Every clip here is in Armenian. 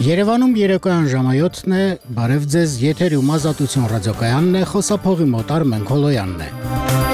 Երևանում երեկոյան ժամը 7-ն է, բարև ձեզ, եթերում Ազատություն ռադիոկայանն է, խոսափողի մոտ Արմեն Քոլոյանն է։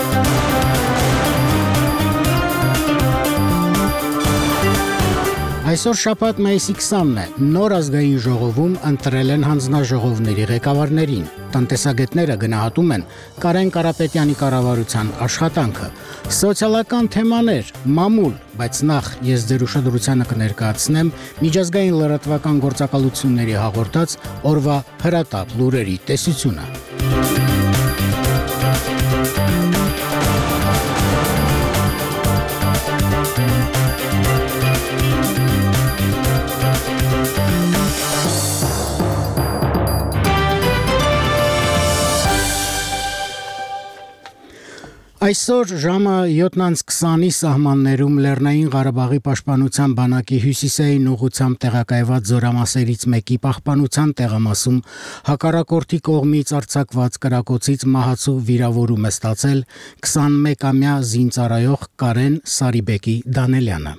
Այսօր շաբաթ մայիսի 20-ն է, նոր ազգային ժողովում ընտրել են հանձնաժողովների ղեկավարներին։ Տնտեսագետները գնահատում են Կարեն Կարապետյանի կառավարության աշխատանքը։ Սոցիալական թեմաներ, մամուլ, բայց նախ ես ձեր ուշադրությանը կներկայացնեմ միջազգային լրատվական գործակալությունների հաղորդած օրվա հրատապ լուրերի տեսությունը։ Այսօր ժամը 7:20-ի սահմաններում Լեռնային Ղարաբաղի պաշտպանության բանակի հյուսիսային ուղղությամբ տեղակայված զորամասերից մեկի պահպանության տեղամասում հակառակորդի կողմից արձակված կրակոցից մահացու վիրավորում է ստացել 21-ամյա զինծառայող Կարեն Սարիբեկի Դանելյանը։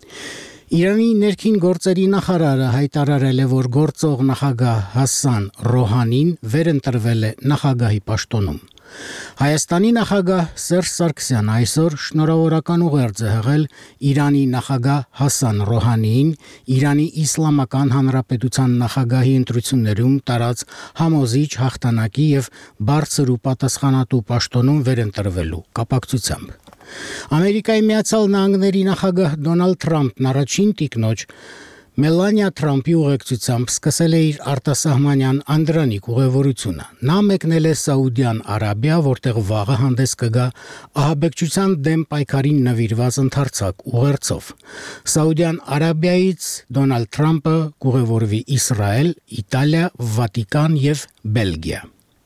Իրանի ներքին գործերի նախարարը հայտարարել է, որ գործող նախագահ Հասան Ռոհանին վերընտրվել է նախագահի պաշտոնում։ Հայաստանի նախագահ Սերժ Սարգսյանը այսօր շնորհավորական ուղերձ է հղել Իրանի նախագահ Հասան Ռոհանիին Իրանի Իսլամական Հանրապետության նախագահի ընտրություններում տարած համոզիչ հաղթանակի եւ բարձր ու պատասխանատու պաշտոնում վերընտրվելու կապակցությամբ։ Ամերիկայի Միացյալ Նահանգների նախագահ Դոնալդ Թրամփն առաջին տիկնոջ Մելանիա Թրամփի ուղեկցությամբ սկսել է իր արտասահմանյան անդրանիկ ուղևորությունը։ Նա մեկնել է Սաուդյան Արաբիա, որտեղ վաղը հանդես կգա ահաբեկչության դեմ պայքարին նվիրված ընդարձակ ուղերձով։ Սաուդյան Արաբիայից Դոնալդ Թրամփը կուղևորվի Իսրայել, Իտալիա, Վատիկան եւ Բելգիա։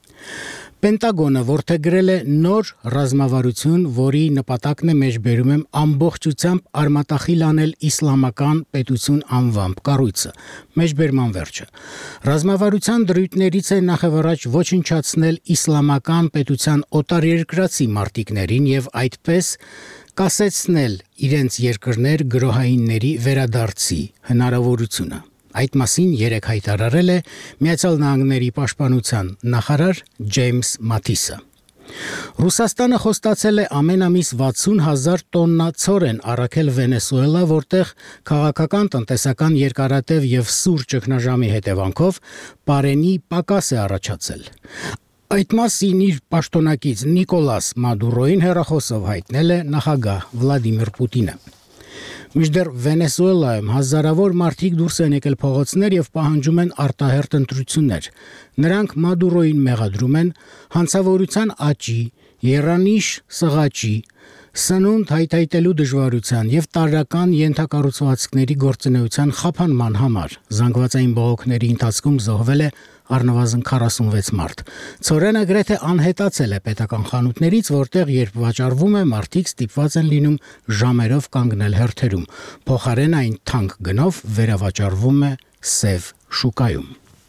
Պենտագոնը որդեգրել է նոր ռազմավարություն, որի նպատակն է մեջբերում ամբողջությամբ արմատախիլ անել իսլամական պետություն անվամբ կառույցը։ Մեջբերման վերջը։ Ռազմավարության դրույթներից է նախևառաջ ոչնչացնել իսլամական պետության օտարերկրացի մարտիկներին եւ այդպես կասեցնել իրենց երկրներ գրոհայինների վերադարձի հնարավորությունը։ Այդ մասին երեկ հայտարարել է Միացյալ Նահանգների պաշտպանության նախարար Ջեյմս Մաթիսը։ Ռուսաստանը խոստացել է ամեն ամիս 60,000 տոննա ցորեն առաքել Վենեսուելա, որտեղ քաղաքական, տնտեսական, երկարատև եւ սուր ճգնաժամի հետևանքով բարենի պակաս է առաջացել։ Այդ մասին իր պաշտոնակից Նիկոլաս Մադուրոին հեռախոսով հայտնել է նախագահ Վլադիմիր Պուտինը։ Մինչդեռ Վենեսուելայում հազարավոր մարդիկ դուրս են եկել փողոցներ եւ պահանջում են արտահերթ ընտրություններ։ Նրանք Մադուրոին մեղադրում են հանցավորության աճի, եռանիշ սղաճի, սնունդ հայթայթելու դժվարության եւ տարրական ենթակառուցվածքների գործունեության խափանման համար։ Զանգվածային բողոքների ընթացքում զոհվել է առնվազն 46 մարդ։ Ցորենը գրեթե անհետացել է պետական խանութներից, որտեղ երբ վաճառվում է, մարդիկ ստիպված են լինում ժամերով կանգնել հերթերում։ Փոխարեն այն թանկ գնով վերավաճառվում է սև շուկայում։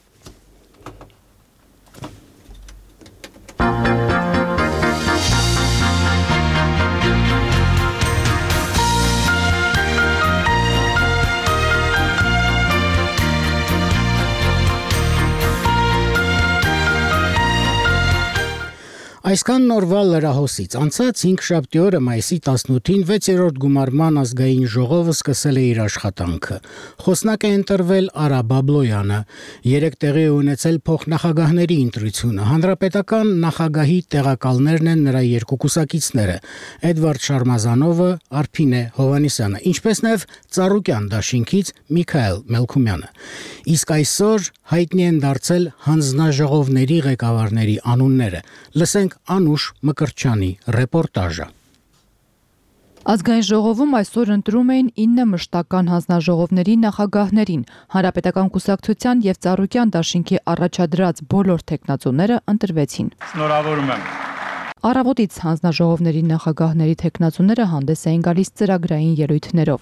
Այսքան նորվա լրահոսից անցած 5 շաբթի օրը մայիսի 18-ին 6-րդ գումարման ազգային ժողովը սկսել է իր աշխատանքը։ Խոսնակ է ընտրվել Արա Բաբլոյանը, 3 տեղի է ունեցել փոխնախագահների ընտրությունը։ Հանրապետական նախագահի տեղակալներն են նրա երկու կուսակիցները՝ Էդվարդ Շարմազանովը, Արփինե Հովհաննիսյանը, ինչպես նաև Ծառուկյան դաշինքից Միքայել Մելքումյանը։ Իսկ այսօր հայտնի են դարձել հանձնաժողովների ղեկավարների անունները։ Լսենք Անուշ Մկրտչյանի ռեպորտաժը։ Ազգային ժողովում այսօր ընտրում էին 9 մշտական հանձնաժողովների նախագահներին։ Հանրապետական կուսակցության եւ Ծառուկյան դաշինքի առաջադրած բոլոր թեկնածուները ընտրվեցին։ Շնորհավորում եմ։ Առավոտից հանձնաժողովների նախագահների թեկնածուները հանդես էին գալիս ծրագրային ելույթներով։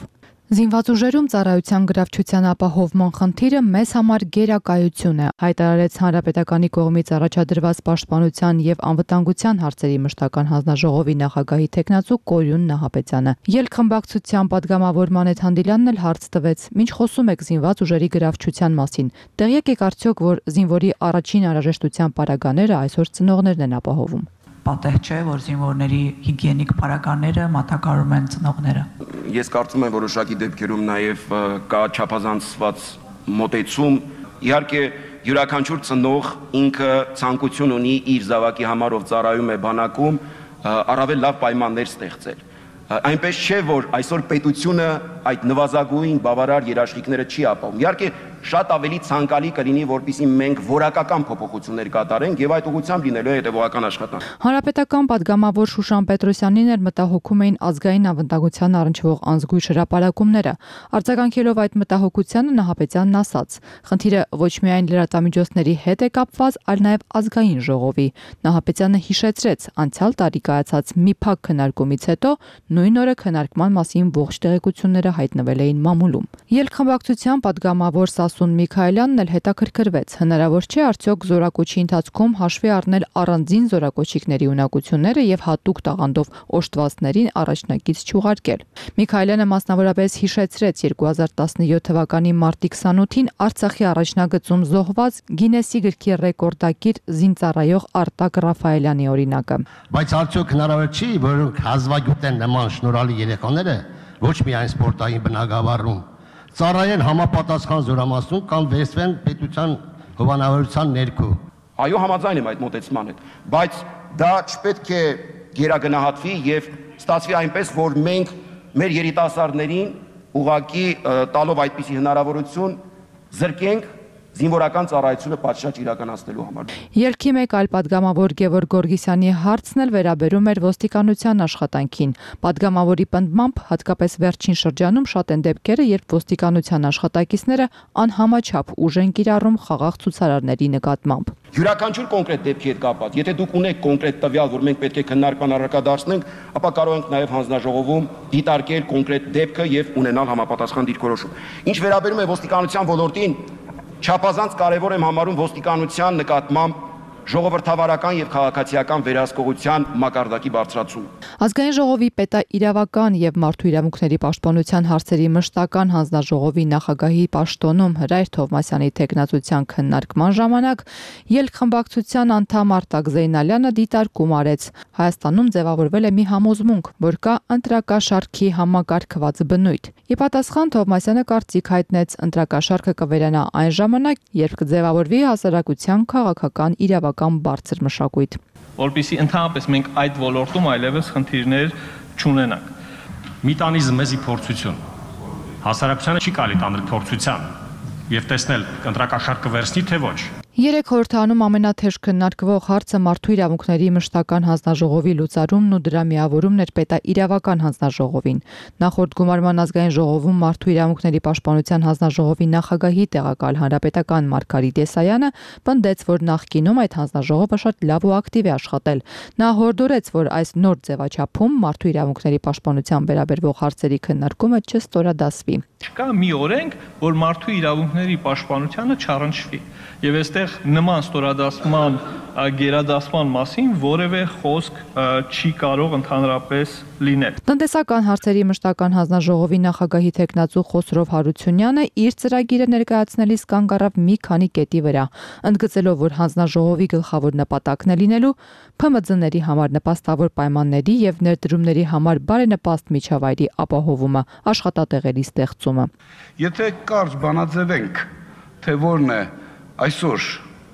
Զինված ուժերում ծառայության գրավչության ապահովման խնդիրը մեզ համար գերակայություն է, հայտարարեց Հանրապետականի կողմից առաջադրված Պաշտպանության և անվտանգության հարցերի մշտական հանձնաժողովի նախագահի թեկնածու Կորյուն Նահապետյանը։ Ելքխմբակցության падգամավոր Մանեթ Հանդիլյանն էլ հարց տվեց. «Ինչ խոսում եք զինված ուժերի գրավչության մասին։ Տեղյակ եք արդյոք, որ զինվորի առաջին անհրաժեշտության պարագաները այսօր ծնողներն են ապահովում»։ Պատեհ չէ, որ զինվորների հիգիենիկ պարագաները մատակարարում են ծնողները։ Ես կարծում եմ, որոշակի դեպքերում նաև կա չափազանցված մոտեցում։ Իհարկե, յուրաքանչյուր ծնող ինքը ցանկություն ունի իր զավակի համար, ով ծառայում է բանակում, առավել լավ պայմաններ ստեղծել։ Այնպես չէ, որ այսօր պետությունը այդ նվազագույն բավարար երաշխիքները չի ապահովում։ Իհարկե, շատ ավելի ցանկալի կլինի, որպեսզի մենք որակական փոփոխություններ կատարենք եւ այդ ուղղությամբ լինելու է հետեւողական աշխատանք։ Հանրապետական падգամավոր Շուշան Պետրոսյանին էր մտահոգում էին ազգային անվտանգության առնչվող անզգույշ հրապարակումները։ Արձագանքելով այդ մտահոգությանը Նահապետյանն ասաց. «Խնդիրը ոչ միայն լրատվամիջոցների հետ է կապված, այլ նաեւ ազգային ժողովի»։ Նահապետյանը հիշեցրեց, անցյալ տարի կայացած մի փակ քննարկումից հետո նույն օրը քննարկման մասին ողջ տեղեկությունները հայտնվել էին մամուլում։ Ելքխմբակցության падգամավոր Սասուն Միքայելյանն էլ հետաքրքրվեց. հնարավոր չէ արդյոք զորակոչի ընթացքում հաշվի առնել առանձին զորակոչիկների ունակությունները եւ հատուկ տաղանդով օժտվածներին առաջնակից չուղարկել։ Միքայելյանը մասնավորապես հիշեցրեց 2017 թվականի մարտի 28-ին Արցախի առաջնագծում զոհված Գինեսի գրքի ռեկորդակիր զինծառայող Արտակ Ռաֆայելյանի օրինակը։ Բայց արդյոք հնարավոր չի, որ հազվագյուտ են նման շնորհալի երեխաները ոչ միայն սպորտային բնագավառում ծառայեն համապատասխան զորամասում կամ վերցվեն պետության հովանավորության ներքո։ Այո, համաձայն եմ այդ մոտեցման հետ, բայց դա չպետք է գերագնահատվի եւ ստացվի այնպես, որ մենք մեր երիտասարդներին ուղակի տալով այդպիսի հնարավորություն զրկենք զինվորական ծառայությունը պատշաճ իրականացնելու համար։ Ելքի մեկ այլ падգամավոր Գևորգ Գորգիսյանի հարցն էլ վերաբերում էր ոստիկանության աշխատանքին։ Падգամավորի պնդմամբ, հատկապես վերջին շրջանում շատ են դեպքերը, երբ ոստիկանության աշխատակիցները անհամաչափ ուժ են կիրառում խաղաղ ցուցարարների նկատմամբ։ Յուրաքանչյուր կոնկրետ դեպքի հետ կապված, եթե դուք ունեք կոնկրետ տվյալ, որ մենք պետք է քննարկման առարկա դարձնենք, ապա կարող ենք նաև հանձնաժողովում դիտարկել կոնկրետ դեպքը եւ ունենալ համապատասխան դիրքորոշում։ Ինչ վերաբերում է ոստիկանության ոլորտին, չափազանց կարևոր եմ համարում ոստիկանության նկատմամբ ժողովրդավարական եւ քաղաքացիական վերահսկողության մակարդակի բարձրացումը։ Ազգային ժողովի պետաիրավական եւ մարդու իրավունքների պաշտպանության հարցերի մշտական հանձնաժողովի նախագահի պաշտոնում Հրայր Թովմասյանի թեկնածության քննարկման ժամանակ ելքխմբակցության անդամ Արտակ Զեյնալյանը դիտարկում արեց։ Հայաստանում ձևավորվել է մի համոզմունք, որ կա ընտրակաշարքի համակարգված բնույթ։ Ի պատասխան Թովմասյանը կարծիք հայտնեց, ընտրակաշարքը կվերանա այն ժամանակ, երբ կձևավորվի հասարակության քաղաքական իրավական բարձր մշակույթ։ Որպեսզի ընդհանրապես մենք այդ ոլորտում այլևս խնդիրներ չունենանք։ Մի տանիզմ մեզի փորձություն։ Հասարակությանը չի կարելի տանել փորձության եւ տեսնել ընտրակաշարքը վերցնի թե ոչ։ Երեք խորհրդանում ամենաթեժ քննարկվող հարցը մարդու իրավունքների մշտական հանձնաժողովի լուծարումն ու դրա միավորումն էր պետաիրավական հանձնաժողովին։ Նախորդ գումարման ազգային ժողովում մարդու իրավունքների պաշտպանության հանձնաժողովի նախագահի տեղակալ հանրապետական Մարգարիտ Եսայանը պնդեց, որ նախկինում այդ հանձնաժողովը շատ լավ ու ակտիվ է աշխատել։ Նա հորդորեց, որ այս նոր ձևաչափում մարդու իրավունքների պաշտպանության վերաբերվող հարցերի քննարկումը չստորադասվի։ Չկա մի օրենք, որ մարդու իրավունքների պաշտպանությանը չառնչվի։ Եվ այստեղ նման ստորադասման, գերադասման մասին որևէ խոսք չի կարող ընդհանրապես լինել։ Տնտեսական հարցերի մշտական հանձնաժողովի նախագահի թեկնածու Խոսրով Հարությունյանը իր ծրագիրը ներկայացնելիս կանգ առավ մի քանի կետի վրա, ընդգծելով, որ հանձնաժողովի գլխավոր նպատակն է լինելու ՓՄԶ-ների համար նպաստավոր պայմանների եւ ներդրումների համար բարենպաստ միջավայրի ապահովումը, աշխատատեղերի ստեղծումը։ Եթե կարճ բանաձևենք, թե որն է այսօր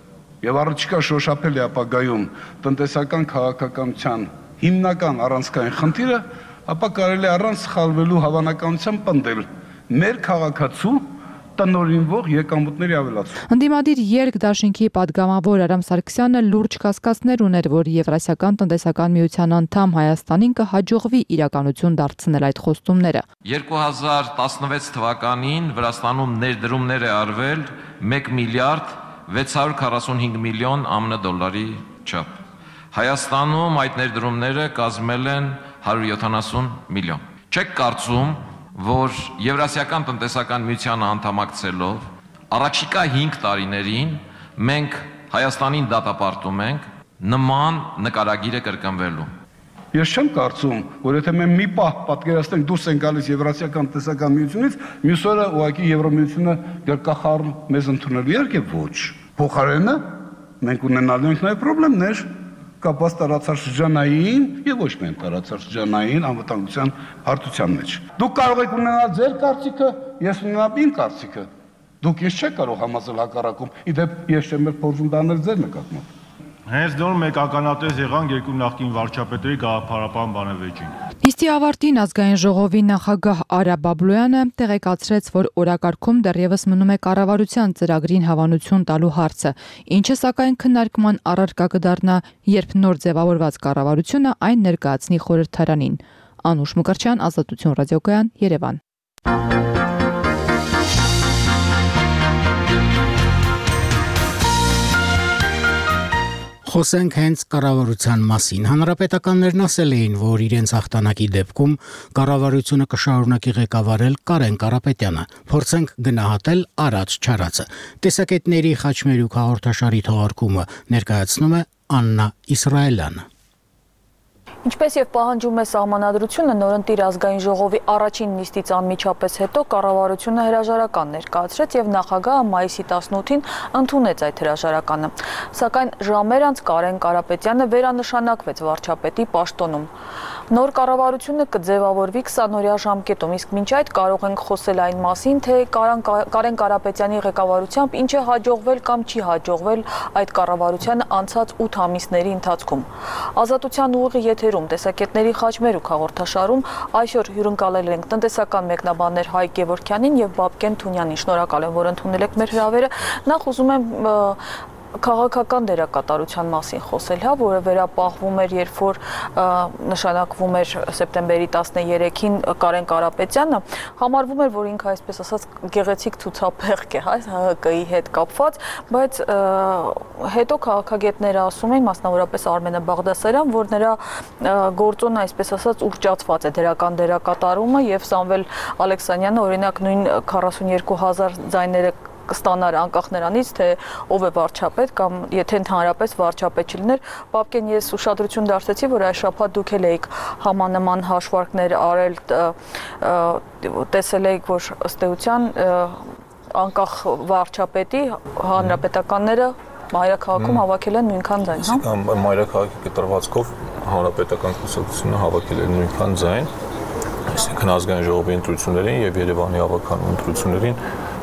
եւ առաջիկա շոշափելի ապագայում տնտեսական քաղաքականության հիմնական առանցքային խնդիրը, ապա կարելի առանց սխալվելու հավանականությամբ պնդել մեր քաղաքացու տնօրինվող եկամուտների ավելացում։ Ընդդիմադիր երկդաշինքի падգամավոր Արամ Սարգսյանը լուրջ կասկածներ ուներ, որ Եվրասիական տնտեսական միության անդամ Հայաստանին կհաջողվի իրականություն դարձնել այդ խոստումները։ 2016 թվականին Վրաստանում ներդրումներ է արվել 1 միլիարդ 645 միլիոն ԱՄՆ դոլարի չափ։ Հայաստանում այդ ներդրումները կազմել են 170 միլիոն։ Չեք կարծում, որ Եվրասիական տնտեսական միությանը անդամակցելով առաջիկա 5 տարիներին մենք Հայաստանին դատապարտում ենք նման նկարագիրը կրկնվելու։ Ես չեմ կարծում, որ եթե մենք մի պահ պատկերացնենք դուրս են գալիս Եվրասիական տնտեսական միությունից, մյուս օրը ուղղակի Եվրոմիությունը գրկախառն մեզ ընդունելու, իհարկե ոչ։ Փոխարենը մենք ունենալու ենք նաև խնդիրներ կապված տարածաշրջանային եւ ոչ միայն տարածաշրջանային անվտանգության հարթության մեջ։ Դուք կարող եք ունենալ ձեր կարծիքը, ես ունենամ իմ կարծիքը։ Դուք ես չեք կարող համաձայնել հակառակում։ Իդեպ ես չեմ փորձում դանել ձեր նկատմամբ։ Հենց նոր մեկ ականատես եղանք երկու նախկին վարչապետերի գաղափարական բանավեճին։ Նիստի ավարտին ազգային ժողովի նախագահ Արա Բաբլոյանը տեղեկացրեց, որ օրակարգում դեռևս մնում է կառավարության ծրագրին հավանություն տալու հարցը, ինչը սակայն քննարկման առարկա կդառնա, երբ նոր ձևավորված կառավարությունը այն ներկայացնի խորհրդարանին։ Անուշ Մկրտչյան, Ազատություն ռադիոկայան, Երևան։ Խոսենք հենց կառավարության մասին։ Հանրապետականներն ասել էին, որ իրենց հաղթանակի դեպքում կառավարությունը կշարունակի ղեկավարել Կարեն Կարապետյանը։ Փորձենք գնահատել առաջ չարածը։ Տեսակետների խաչմերուկ հաղորդաշարի թողարկումը ներկայացնում է Աննա Իսրայելյանը։ Ինչպես եւ պահանջում է սահմանադրությունը, նորընտիր ազգային ժողովի առաջին նիստից անմիջապես հետո կառավարությունը հրաժարական ներկայացրեց եւ նախագահը մայիսի 18-ին ընդունեց այդ հրաժարականը։ Սակայն ժամեր անց Կարեն Կարապետյանը վերանշանակվեց վարչապետի պաշտոնում։ Նոր կառավարությունը կձևավորվի 20-օրյա ժամկետում, իսկ մինչ այդ կարող ենք խոսել այն մասին, թե Կարեն Կարապետյանի ղեկավարությամբ ինչ է հաջողվել կամ չի հաջողվել այդ կառավարությանը անցած 8 ամիսների ընթացքում։ Ազատության ուղի եթերում տեսակետների խաչմերուկ հաղորդաշարում այսօր հյուրընկալել ենք տնտեսական մեկնաբաններ Հայկ Գևորգյանին եւ Բաբկեն Թունյանին։ Շնորհակալ եմ, որ ընդունել եք մեր հրավերը։ Նախ ուզում եմ քաղաքական դերակատարության մասին խոսել, որը վերապահվում էր, երբ որ նշանակվում էր սեպտեմբերի 13-ին Կարեն Կարապետյանը, համարվում էր, որ ինքը այսպես ասած գեղեցիկ ցուցափեղկ է, ՀՀԿ-ի հետ կապված, բայց հետո քաղաքագետները ասում են, մասնավորապես Արմենը Բաղդասարյան, որ նրա գործոնը այսպես ասած ուռճացված է դերական դերակատարումը եւ Սամվել Ալեքսանյանը օրինակ նույն 42000 ձայները կստանար անկախ նրանից, թե ով է վարչապետ կամ եթե ընդհանրապես վարչապետ չլիներ։ Բաբկեն, ես ուշադրություն դարձեցի, որ այս շաբաթ դուք էլ եք համանման հաշվարկներ արել, տեսել եք, որ ըստ էության անկախ վարչապետի հանրապետականները մայրաքաղաքում հավաքել են նույնքան ձայն, հա։ Մայրաքաղաքի կտրվածքով հանրապետական կուսակցությունը հավաքել է նույնքան ձայն, այսինքն ազգային ժողովի ընտրություններին եւ Երևանի ավականու ընտրություններին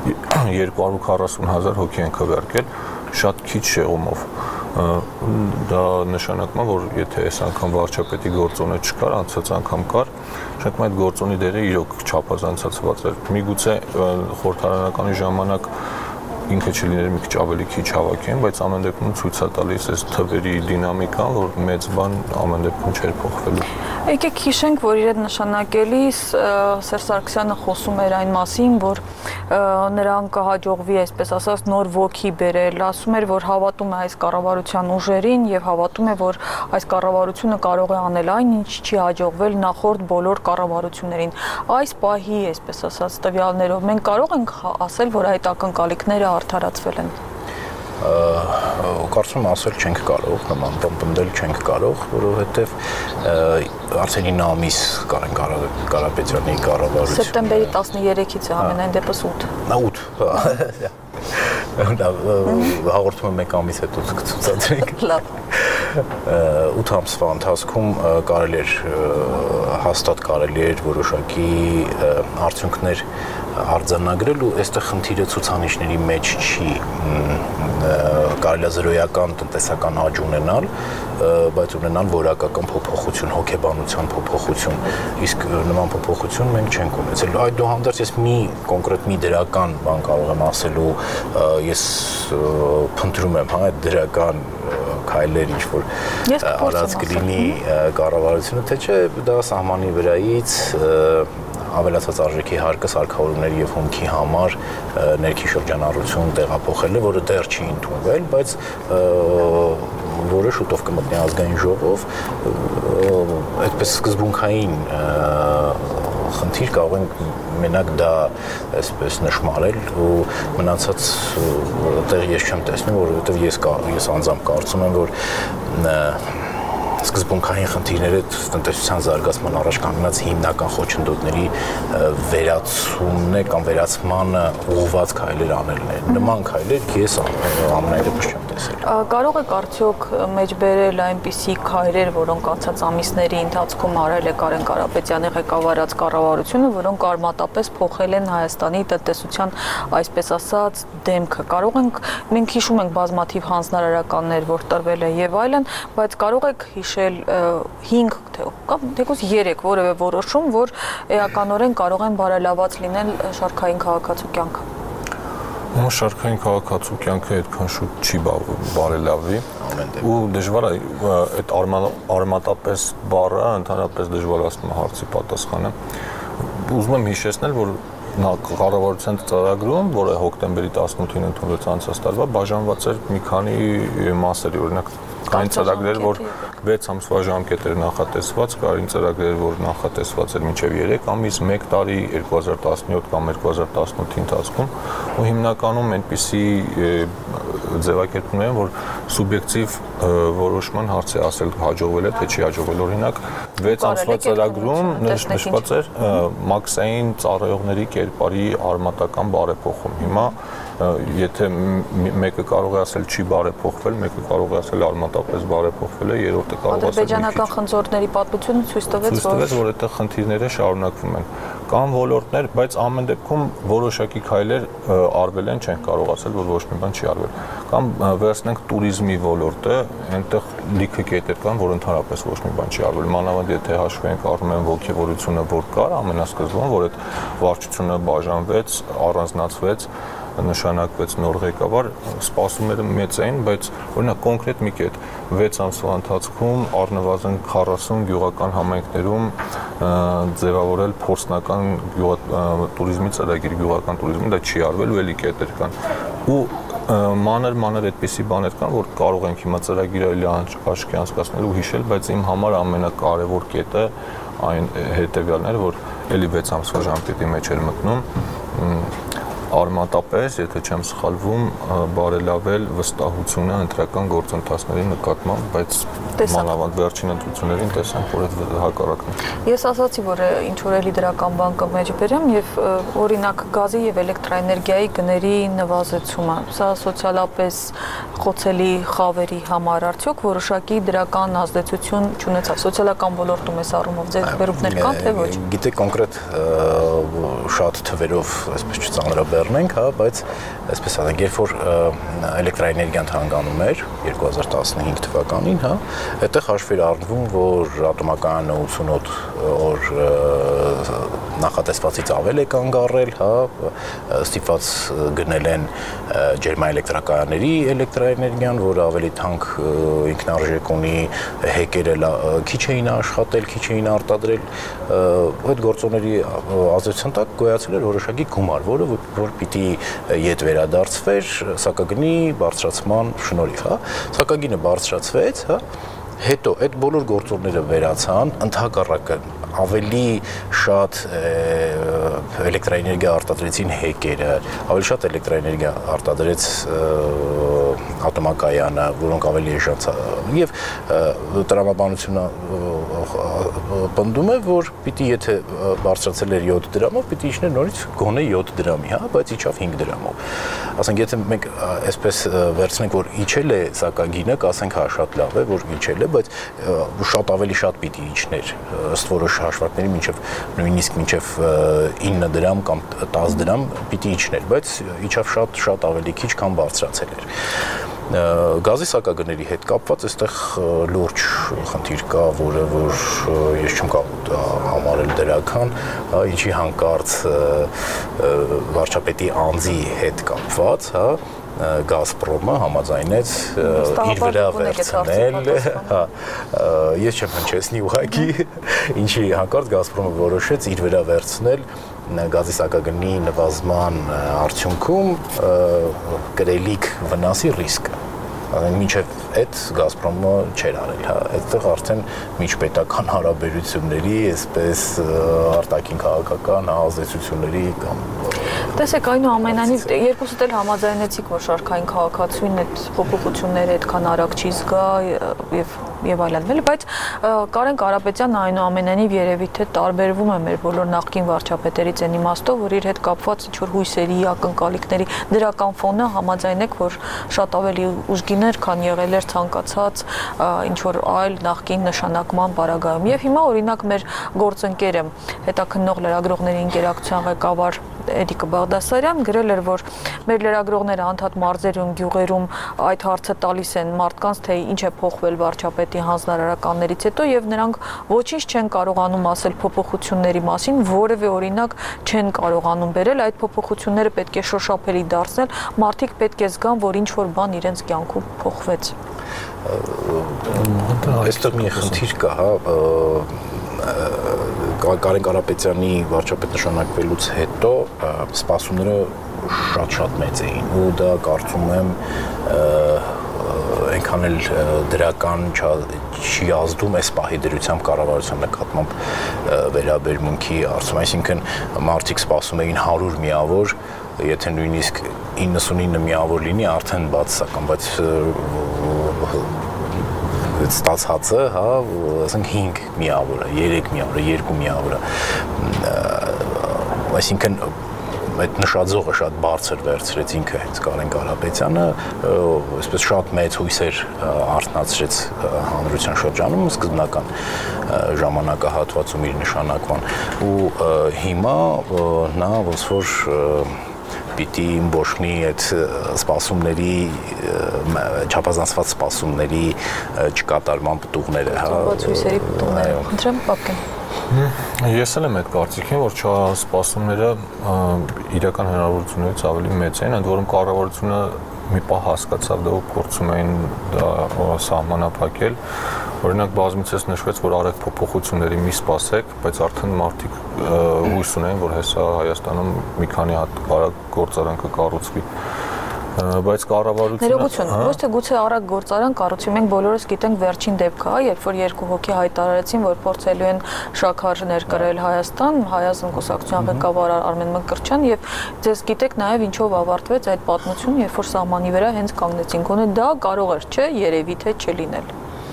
240,000 հոգի են քվեարկել, շատ քիչ շեղումով։ Դա նշանակում է, որ եթե այս անգամ վարչապետի գործոնը չկար, անցած անգամ կար, նշանակում է այդ գործոնի դերը իրոք չափազանցացված էր։ Միգուցե խորհրդարանականի ժամանակ ինքը չլիներ մի քիչ ավելի քիչ հավաքեն, բայց ամեն դեպքում ցույց է տալիս այս թվերի դինամիկան, որ մեծ բան ամեն դեպքում չէր փոխվելու։ Եկեք հիշենք, որ իր նշանակելիս Սերժ Սարգսյանը խոսում էր այն մասին, որ նրան կհաջողվի, այսպես ասած, նոր ոգի բերել, ասում էր, որ հավատում է այս կառավարության ուժերին եւ հավատում է, որ այս կառավարությունը կարող է անել այն, ինչ չի հաջողվել նախորդ բոլոր կառավարություններին։ Այս պահի, այսպես ասած, տվյալներով մենք կարող ենք ասել, որ այդ ակնկալիքները արդարացվել են։ Կարծում եմ ասել չենք կարող, նման բան պնդել չենք կարող, որովհետև արդեն 9 ամիս Կարեն Կարապետյանի կառավարությունը Սեպտեմբերի 13-ից է ամենայն դեպս 8։ 8, հաղորդում եմ 1 ամիս հետո ցուցադրենք։ Լավ։ 8 ամսվա ընթացքում կարելի էր հաստատ կարելի էր որոշակի արդյունքներ արձանագրել ու այստեղ խնդիրը ցուցանիշների մեջ չի կարելի է զրոյական տնտեսական աճ ունենալ, բայց ունենալ որակական փոփոխություն, հոգեբանության փոփոխություն, իսկ նման փոփոխություն մենք չենք ունեցել։ Այդուհանդերձ ես մի կոնկրետ մի դրական բան կարող եմ ասելու, ես փնտրում եմ այդ դրական քայլեր, ինչ որ արած կլինի կառավարությունը, թե չէ դա սահմանի վրայից ավելացած արժեքի հարկը սարքավորումների եւ հումքի համար ներքի շրջանառություն տեղափոխել է, որը դեռ չի ընդունվել, բայց որը շուտով կմտնի ազգային ժողով, այդպես սկզբունքային խնդիր կարող ենք մենակ դա այսպես նշмарել ու մնացած այդտեղ ես չեմ տեսնում, որովհետև ես անձամբ կարծում եմ, որ սկզբունքային խնդիրները տնտեսության զարգացման առաջ կանգնած հիմնական խոչընդոտների վերացումն է կամ վերացմանը ուղղված քայլեր անելն է։ Նման քայլեր ես ամենայն դեպս չեմ տեսել։ Կարող եք արդյոք մեջբերել այնպիսի քայլեր, որոնք անցած ամիսների ընթացքում արել է Կարեն Կարապետյանի ղեկավարած կառավարությունը, որոնք արմատապես փոխել են Հայաստանի տնտեսության, այսպես ասած, դեմքը։ Կարող ենք, մենք հիշում ենք բազմաթիվ հանձնարարականներ, որ տրվել է եւ այլն, բայց կարող եք հիշել 5 կամ թեկուզ 3 որևէ որոշում, որ էականորեն կարող են բարելաված լինել շարքային քաղաքացու կյանքը։ Շարքային քաղաքացու կյանքը այդքան շուտ չի բարելավի ու դժվար է այդ արմատապես բառը ընդհանրապես դժվարացնում է հարցի պատասխանը։ Ուզում եմ հիշեցնել, որ կառավարության ծրագրում, որը հոկտեմբերի 18-ին ընդունվեց անցած տարվա, բաժանված էր մի քանի մասերի, օրինակ կային ծրագրեր, որ 6 ամսվա ժամկետ էր նախատեսված, կային ծրագրեր, որ նախատեսված էր մինչև 3 ամիս, 1 տարի 2017 կամ 2018-ի ընթացքում, ու հիմնականում այնպիսի ձևակերպումներ են, որ սուբյեկտիվ որոշման հարց է ասել հաջողվել է, թե չի հաջողվել։ Օրինակ 6 ամսվա ծրագրում նշված էր մաքսային ծառայողների կերպարի արմատական բարեփոխում։ Հիմա եթե մեկը կարող է ասել չի բարեփոխվել, մեկը կարող է ասել արմատապես բարեփոխվել է, երրորդը կարող է ասել ադրբեջանական խնձորների պատմությունը ցույց տվեց, որ այդտեղ խնդիրները շարունակվում են։ Կան ոլորտներ, բայց ամեն դեպքում որոշակի քայլեր արվել են, չենք կարող ասել, որ ոչ մի բան չի արվել։ Կամ վերցնենք туриզմի ոլորտը, այնտեղ լիքը կետեր կան, որ ընդհանրապես ոչ մի բան չի արվել։ Մանավանդ եթե հաշվենք առնեն ողջավորությունը, որ կար ամենասկզբում, որ այդ վարչությունը բաժանվեց, առանձնացվեց, նշանակվեց նոր ղեկավար, սպասումները մեծ էին, բայց օրինակ կոնկրետ մի կետ 6 ամսվա ընթացքում առնվազն 40 գյուղական համայնքներում ձևավորել փորձնական туриզմի ծրագիր, գյուղական туриզմի, դա չի արվել ու էլի կետեր կան։ Ու մանր այդպիսի բաներ կան, որ կարող ենք հիմա ծրագիրը էլի աչքի անցկացնել ու հիշել, բայց իմ համար ամենակարևոր կետը այն հետևյալն էր, որ էլի 6 ամսվա ժամկետի մեջ էր մտնում արմատապես, եթե չեմ սխալվում, բարելավել վստահությունը ընտրական գործընթացների նկատմամբ, բայց մանավանդ վերջին ընտրություններին տեսանք, որ այդ հակառակն է։ Ես ասացի, որ ինչ որ էլի դրական բան կմեջբերեմ եւ օրինակ գազի եւ էլեկտրաէներգիայի գների նվազեցումը, սա սոցիալապես խոցելի խավերի համար արդյոք որոշակի դրական ազդեցություն չունեցավ սոցիալական ոլորտում այս առումով ձեր վերումներ կան թե ոչ։ Գիտեք կոնկրետ շատ թվերով այսպես չծանրաբեռնենք, հա, բայց այսպես ասենք, երբ որ էլեկտրաէներգիան հանգանում էր 2015 թվականին, հա, այդտեղ հաշվի էր առնվում, որ ատոմակայանը 88 օր նախատեսվածից ավել է կանգ առել, հա, ստիպված գնել են ջերմաէլեկտրակայանների էլեկտրաէներգիան, որը ավելի թանկ ինքնարժեք ունի, հեկերը քիչ էին աշխատել, քիչ էին արտադրել, այդ գործոնների ազդեցության տակ գոյացել էր որոշակի գումար, որ պիտի ետ վերադարձվեր սակագնի բարձրացման շնորհիվ, հա, սակագինը բարձրացվեց, հա, հետո այդ բոլոր գործոնները վերացան, ընդհակառակը ավելի շատ էլեկտրաէներգիա արտադրեցին հեկերը, ավելի շատ էլեկտրաէներգիա արտադրեց ատոմակայանը, որոնք ավելի էժանացան եւ տրամաբանությունը պնդում է, որ պիտի եթե բարձրացել էր 7 դրամով, պիտի իջներ նորից գոնե 7 դրամի, հա, բայց իջավ 5 դրամով։ Ասենք եթե մենք այսպես վերցնենք, որ իջել է սակագինը, կասենք հա շատ լավ է, որ իջել է, բայց շատ ավելի շատ պիտի իջներ ըստ որոշ հաշվարկների նույնիսկ մինչև 9 դրամ կամ 10 դրամ պիտի իջներ, բայց իջավ շատ ավելի քիչ, քան բարձրացել էր։ Գազի սակագների հետ կապված այստեղ լուրջ խնդիր կա, որը որ ես չեմ կարող համարել դրական, ինչի հանկարծ վարչապետի անձի հետ կապված, հա, Գազպրոմը համաձայնեց իր վրա վերցնել, հա, ես չեմ հնչեցնի ուղղակի, ինչի հանկարծ Գազպրոմը որոշեց իր վրա վերցնել գազի սակագնի նվազման արդյունքում կրելիք վնասի ռիսկը, մինչև այդ Գազպրոմը չէր արել, հա, այդտեղ արդեն միջպետական հարաբերությունների, այսպես արտաքին քաղաքական ազդեցությունների կամ Տեսեք, այնուամենայնիվ երկուսդ էլ համաձայնեցիք, որ շարքային քաղաքացիին այդ փոփոխությունները այդքան արագ չի զգա եւ այլն, բայց Կարեն Կարապետյանը այնուամենայնիվ երևի թե տարբերվում է մեր բոլոր նախկին վարչապետերից այն իմաստով, որ իր հետ կապված ինչ-որ հույսերի, ակնկալիքների դրական ֆոնը համաձայնեք, որ շատ ավելի ուժգին էր, քան եղել էր ցանկացած ինչ-որ այլ նախկին նշանակման պարագայում։ Եվ հիմա օրինակ մեր գործընկերը, հետաքննող լրագրողների ընկերակցության ղեկավար Էդիկ Բաղդասարյան գրել էր, որ մեր լրագրողները անդադ մարզերում, գյուղերում այդ հարցը տալիս են մարդկանց, թե ինչ է փոխվել վարչապետի հանձնարարականներից հետո եւ նրանք ոչինչ չեն կարողանում ասել փոփոխությունների մասին, որևէ օրինակ չեն կարողանում բերել, այդ փոփոխությունները պետք է շոշափելի դարձնել, մարդիկ պետք է զգան, որ ինչ որ բան իրենց կյանքում փոխվեց։ Այստեղ մի խնդիր կա, հա, Կարեն Կարապետյանի վարչապետ նշանակվելուց հետո սպասումները շատ մեծ էին ու դա կարծում եմ այնքան էլ դրական չի ազդում այս պահի դրությամբ կառավարության նկատմամբ վերաբերմունքի արդյունքում, այսինքն մարդիկ սպասում էին 100 միավոր, եթե նույնիսկ 99 միավոր լինի, արդեն բացասական, բայց ստացածը, հա, ասենք 5 միավորը, 3 միավորը, 2 միավորը, այսինքն այդ նշաձողը շատ բարձր վերցրեց ինքը հենց Կարեն Կարապետյանը, այսպես շատ մեծ հույսեր արթնացրեց հանրության շրջանում սկզբնական ժամանակահատվածում իր նշանակման ու հիմա նա ոնց որ պիտի բոշնի այդ սպասումների չափազանցված սպասումների չկատարման պտուղները, հա, հույսերի պտուղները։ Խնդրեմ, Պապկեն։ Ես էլ եմ այդ կարծիքին, որ սպասումները իրական հնարավորություններից ավելի մեծ են, ընդ որում կառավարությունը մի պահ հասկացավ դա ու փորձում էին դա սահմանափակել։ Օրինակ բազմիցս նշվեց, որ արագ փոփոխությունների մի սպասեք, բայց արդեն մարդիկ հույս ունեն, որ հեսա Հայաստանում մի քանի հատ արագ գործարան կկառուցվի։ Բայց կառավարությունը ներողություն, ոչ թե գուցե արագ գործարան կառուցվի, մենք բոլորս գիտենք վերջին դեպքը, երբ որ երկու հոգի հայտարարեցին, որ փորձելու են շաքար ներկրել Հայաստան, Հայազն կուսակցության ղեկավար Արմեն Մկրտչյան եւ ձեզ գիտեք նաեւ ինչով ավարտվեց այդ պատմությունը, երբ որ սահմանի վրա հենց կանգնեցին, գոնե դա կարող էր, չէ, երևի թե չլինել։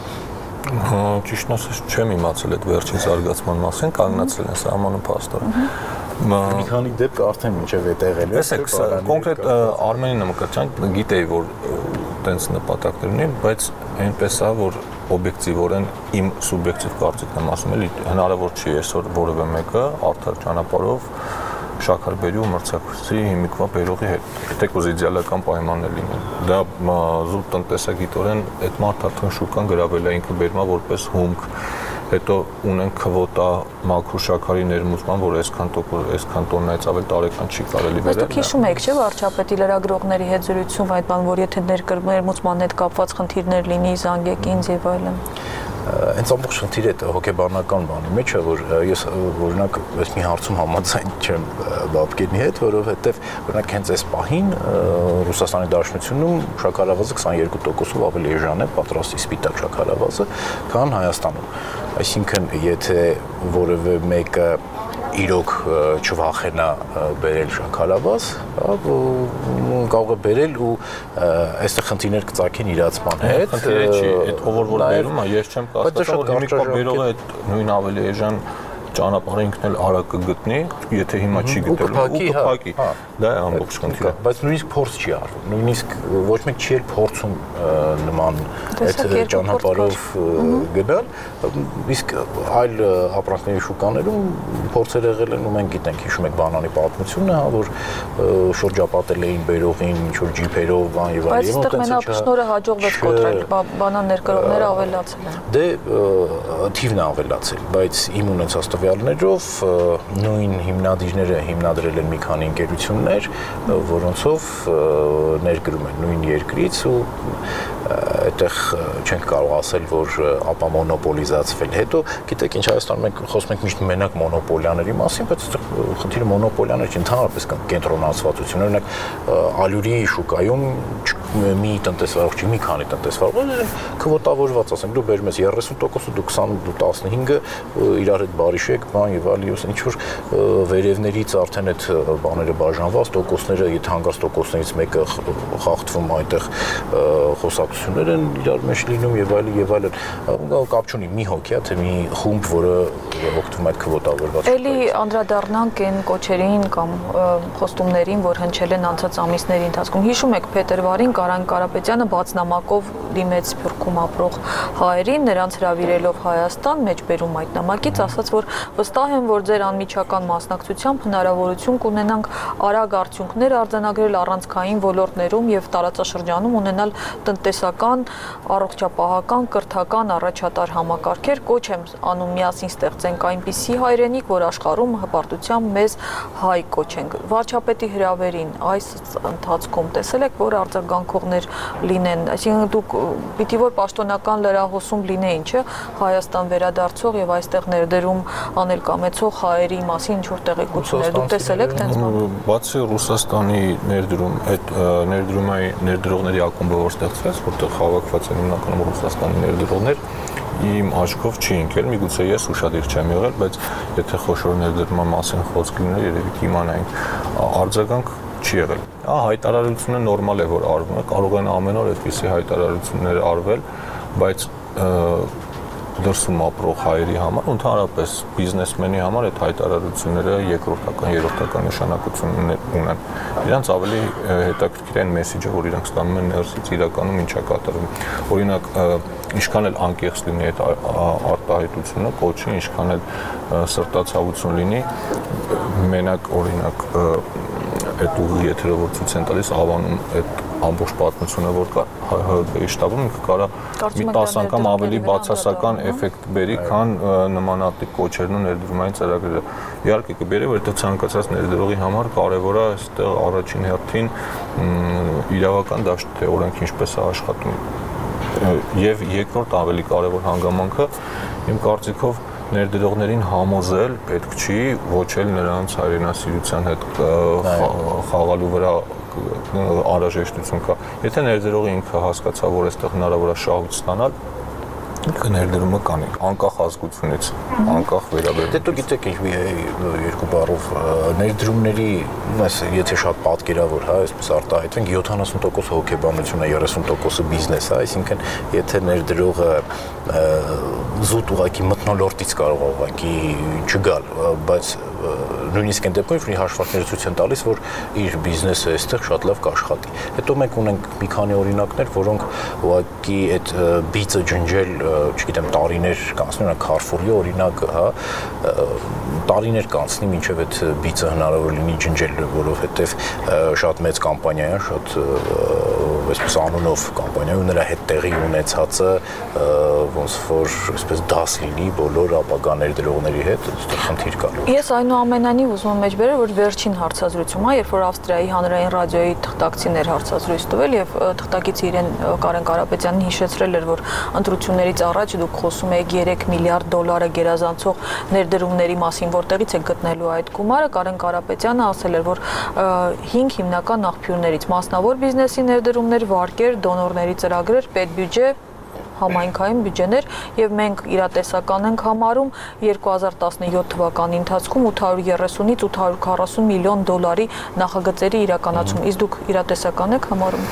Ճիշտն ասած չեմ իմացել այդ վերջին զարգացման մասին, կանգնացել են սահմանը փաստորեն։ Մի քանի դեպք արդեն մինչև այդ եղել է։ Տեսեք, կոնկրետ Արմենը Մկրտչյան գիտեի, որ տենց նպատակներ ունի, բայց այնպես է, որ օբյեկտիվորեն իմ սուբյեկտիվ կարծիքն եմ ասում, էլի հնարավոր չի այսօր որևէ մեկը արդար ճանապարհով շաքար բերի ու մրցակցի հիմիկվա բերողի հետ։ Գիտեք, ուզ իդեալական պայմաններ լինեն։ Դա զուտ տնտեսագիտորեն այդ մարդը արդեն շուկան գրավել է, ինքը բերում է որպես հումք, հետո ունեն քվոտա մաքուր շաքարի ներմուծման, որ այսքան տոննայից ավել տարեկան չի կարելի բերել։ Դուք հիշում եք, չէ՞, վարչապետի լրագրողների հետ զրույցում այդ բան, որ եթե ներմուծման հետ կապված խնդիրներ լինի, զանգեք ինձ եւ այլն։ Հենց ամբողջ խնդիրը այդ հոգեբանական բանի մեջ է, որ ես օրինակ այս մի հարցում համաձայն չեմ Բաբկենի հետ, որովհետև օրինակ հենց այս պահին Ռուսաստանի Դաշնությունում շաքարավազը 22%-ով ավելի էժան է պատրաստի սպիտակ շաքարավազը, քան Հայաստանում։ Այսինքն, եթե որևէ մեկը իրոք չվախենա բերել շաքարավազ, կարող է բերել ու այստեղ խնդիրներ կծագեն իրացման հետ։ Խնդիրը չի, այդ ով որ բերում է, ես չեմ կասկածում, որ հիմիկվա բերողը այդ նույն ավելի էժան ճանապարհը ինքն էլ արագ կգտնի, եթե հիմա չի գտել ու կփակի։ Դա է ամբողջ խնդիրը։ Բայց նույնիսկ փորձ չի արվում։ Նույնիսկ ոչ մեկ չի էլ փորձում նման այդ ճանապարհով գնալ, իսկ այլ ապրանքների շուկաներում փորձեր եղել են ու մենք գիտենք, հիշում եք բանանի պատմությունը, հա, որ շրջապատել էին բերողին ինչ որ ջիփերով, բան եւ այլն։ Բայց այստեղ մենակ շնորհը հաջողվեց կոտրել, բանան ներկրողները ավելացել են։ Դե թիվն ավելացել, բայց իմ ունեցած տվյալներով նույն հիմնադիրները հիմնադրել են մի քանի ընկերություններ, որոնցով ներկրում են նույն երկրից ու այդտեղ չենք կարող ասել, որ ապա մոնոպոլիզացվել։ Հետո գիտեք ինչ Հայաստանում մենք խոսում ենք միշտ մենակ մոնոպոլիաների մասին, բայց այստեղ խնդիրը մոնոպոլիաներ չի, ընդհանրապես կենտրոնացվածություն։ Օրինակ ալյուրի շուկայում մի տնտեսվարող չի, մի քանի տնտեսվարող, քվոտավորված, ասենք, դու բերում ես 30%, դու 20, դու 15-ը իրար հետ բարիշեք, բան եւ այլն, ինչ որ վերևներից արդեն այդ բաները բաժանված, տոկոսները, եթե հանգած տոկոսներից մեկը խախտվում այդտեղ խոսակցություններ են իրար մեջ լինում եւ այլն, կապ չունի մի հոգի, թե մի խումբ, որը օգտվում այդ քվոտավորված։ Էլի անդրադառնանք այն կոչերին կամ խոստումներին, որ հնչել են անցած ամիսների ընթացքում։ Հիշում եք փետրվարին Կարեն Կարապետյանը բացնամակով դիմեց Սփյուռքում ապրող հայերին, նրանց հրավիրելով Հայաստան, մեջբերում այդ նամակից, ասաց, որ վստահ եմ, որ ձեր անմիջական մասնակցությամբ հնարավորություն կունենանք արագ արդյունքներ արձանագրել առանցքային ոլորտներում եւ տարածաշրջանում ունենալ տնտեսական, առողջապահական, կրթական առաջատար համակարգեր, կոչ եմ անում միասին ստեղծենք այնպիսի հայրենիք, որ աշխարհում հպարտությամբ մեզ հայ կոչենք։ Վարչապետի հրավերին այս ընթացքում տեսել եք, որ արձագանքողներ լինեն, այսինքն դուք պիտի որ պաշտոնական լրահոսում լինեին, չէ՞, Հայաստան վերադարձող եւ այստեղ ներդրում անել կամեցող հայերի մասին ինչ որ տեղեկություններ դուք տեսել եք տենց բան։ Բացի Ռուսաստանի ներդրում, այդ ներդրողների ակումբը որ ստեղծվեց, որտեղ հավաքված են հիմնականում Ռուսաստանի ներդրողներ, իմ աչքով չի ընկել, միգուցե ես ուշադիր չեմ եղել, բայց եթե խոշոր ներդրման մասին խոսք լիներ, երևի կիմանայինք, արձագանք չի եղել։ Հայտարարությունը նորմալ է, որ արվում է, կարող են ամեն օր այդպիսի հայտարարություններ արվել, բայց դրսում ապրող հայերի համար, ընդհանրապես բիզնեսմենի համար այդ հայտարարությունները երկրորդական, երրորդական նշանակություն ունեն։ Իրանց ավելի հետաքրքիր են մեսեջը, որ իրանք ստանում են ներսից իրականում ինչա կատարում։ Օրինակ, ինչքան էլ անկեղծ լինի այդ արտահայտությունը, կոչի, ինչքան էլ սրտացավություն լինի, մենակ օրինակ այդ ուղի եթերով ցույց են տալիս ավանում այդ ամբողջ պատմությունը, որ կա ՀՀ-ի շտաբում, ինքը կարա մի 10 անգամ ավելի բացասական էֆեկտ բերի, քան նմանատիպ կոչերն ու ներդրումային ծրագրերը։ Իհարկե կբերի, որ դա ցանկացած ներդրողի համար կարևոր է այստեղ առաջին հերթին իրավական դաշտ, թե օրենք ինչպես է աշխատում։ Եվ երկրորդ ավելի կարևոր հանգամանքը իմ կարծիքով ներդրողներին համոզել պետք չի, ոչ էլ նրանց հայրենասիրության հետ խաղալու վրա անհրաժեշտություն կա։ Եթե ներդրողը ինքը հասկացա, որ այստեղ հնարավոր է շահույթ ստանալ, ներդրումը կանի, անկախ ազգությունից, անկախ վերաբերյալ։ Դե դու գիտեք ինչ մի երկու բառով ներդրումների, եթե շատ պատկերավոր, հա, այսպես արտահայտվենք, 70% հոգեբանություն է, 30% բիզնես է, այսինքն եթե ներդրողը զուտ ուղղակի մթնոլորտից կարող է ուղղակի չգալ, բայց նույնիսկ այն դեպքում որ հաշվարկները ցույց են տալիս, որ իր բիզնեսը այստեղ շատ լավ կաշխատի։ Հետո մենք ունենք մի քանի օրինակներ, որոնք ուղղակի այդ բիծը ջնջել, չգիտեմ, տարիներ կանցնի, օրինակ Carrefour-ի օրինակը, հա, տարիներ կանցնի, մինչև այդ բիծը հնարավոր լինի ջնջել, որովհետև շատ մեծ կամպանիա է, շատ այսպես անունով կամպանիա, ու նրա հետ տեղի ունեցածը ոնց որ այսպես դաս լինի բոլոր ապագա ներդրողների հետ, այստեղ խնդիր կա։ Ես այնուամենայնիվ ուզում եմ մեջբերել, որ վերջին հարցազրույցում, երբ որ Ավստրիայի հանրային ռադիոյի թղթակցին էր հարցազրույց տվել եւ թղթակիցը իրեն Կարեն Կարապետյանին հիշեցրել էր, որ ընտրություններից առաջ դուք խոսում եք 3 միլիարդ դոլարը գերազանցող ներդրումների մասին, որտեղից է գտնելու այդ գումարը, Կարեն Կարապետյանը ասել էր, որ 5 հիմնական աղբյուրներից մասնավոր բիզնեսի ներդրումներ, վարկեր, դոնորների ծրագրեր, պետբյուջե, համայնքային բյուջեներ եւ մենք իրատեսական ենք համարում 2017 թվականի ընթացքում 830-ից 840 միլիոն դոլարի նախագծերի իրականացում։ Իսկ դուք իրատեսական եք համարում։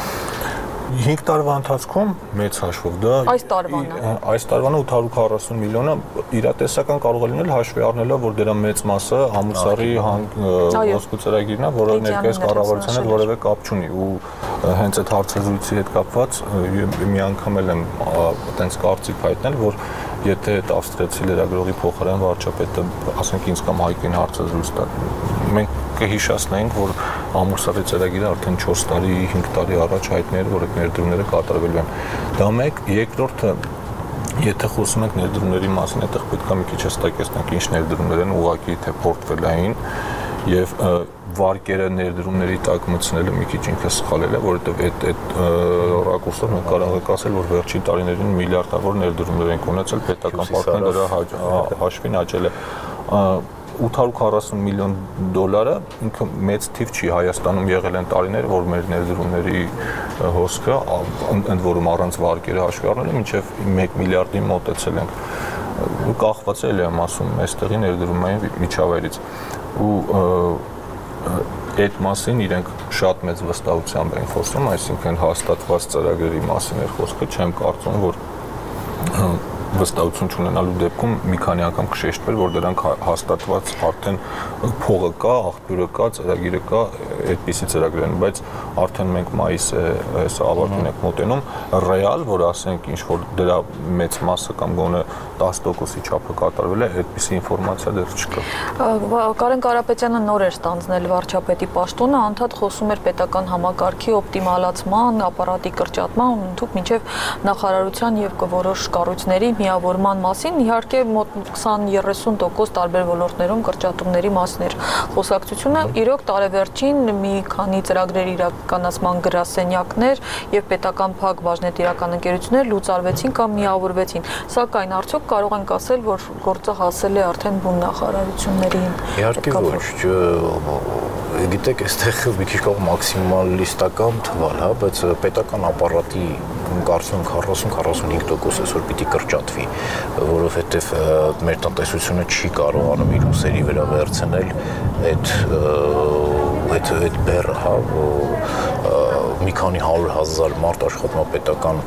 5 տարվա ընթացքում մեծ հաշվով դա այս տարվանը 840 միլիոնը իրատեսական կարող է լինել հաշվի առնելով, որ դրա մեծ մասը Ամուսարի ոսկու ծրագիրն է, որը ներկայիս կառավարության հետ որևէ կապ չունի ու հենց այդ հարցազրույցի հետ կապված մի անգամ էլ եմ այտենց կարծիք հայտնել, որ եթե այդ ավստրիացի լրագրողի փոխարեն վարչապետը, ասենք ինձ կամ Հայկին հարցազրույց տա, մենք կհիշացնենք, որ Ամուսարի ծրագիրը արդեն 4 տարի, 5 տարի առաջ հայտնի էր, որ այդ ներդրումները կատարվելու են։ Դա մեկ, երկրորդը, եթե խոսում ենք ներդրումների մասին, այդտեղ պետք է մի քիչ հստակեցնենք ինչ ներդրումներ են, ուղղակի թե պորտֆելային եւ վարկերը ներդրումների տակ մտցնելը մի քիչ ինքը սխալել է, որովհետեւ այդ ռակուրսով մենք կարող ենք ասել, որ վերջին տարիներին միլիարդավոր ներդրումներ են ունեցել, պետական պարտքերը դրա հաշվին աճել է։ 840 միլիոն դոլարը ինքը մեծ թիվ չի, Հայաստանում եղել են տարիներ, որ մեր ներդրումների հոսքը ընդ որում առանց վարկերը հաշվի առնելու մինչև 1 միլիարդի մոտեցել ենք։ Կախված էլ եմ ասում այստեղի ներդրումային միջավայրից ու այդ մասին իրենք շատ մեծ վստահությամբ են խոսում, այսինքն հաստատված ծրագրերի մասին է խոսքը, չեմ կարծում, որ վստահություն չունենալու դեպքում մի քանի անգամ կշեշտվել, որ դրանք հաստատված արդեն փողը կա, աղբյուրը կա, ծրագիրը կա, այդպիսի ծրագրեր են, բայց արդեն մենք մայիսը հեսա ավարտին ենք մոտենում, ռեալ, որ ասենք ինչ որ դրա մեծ մասը կամ գոնե 10%-ի չափը կատարվել է, այդպիսի ինֆորմացիա դեռ չկա։ Կարեն Կարապետյանը նոր էր ստանձնել վարչապետի պաշտոնը, անդադ խոսում էր պետական համակարգի օպտիմալացման, ապարատի կրճատման, ընդհանուր մինչև նախարարության եւ որոշ կառույցների միավորման մասին, իհարկե մոտ 20-30% տարբեր ոլորտներում կրճատումների մասին էր խոսակցությունը, իրոք տարեվերջին մի քանի ծրագրերի իրականացման գրասենյակներ եւ պետական փակ բաժնետիրական ընկերություններ լուծարվեցին կամ միավորվեցին, սակայն արդյոք կարող ենք ասել, որ գործը հասել է արդեն բուն նախարարություններին։ Իհարկե ոչ, գիտեք, այստեղ մի քիչ կարող մաքսիմալիստական թվալ, հա, բայց պետական ապարատի կարծում 40-45% այսօր պիտի կրճատվի, որովհետև մեր տնտեսությունը չի կարողանում իր ուսերի վրա վերցնել այդ բեռը, հա, մի քանի 100,000 մարդ աշխատում է պետական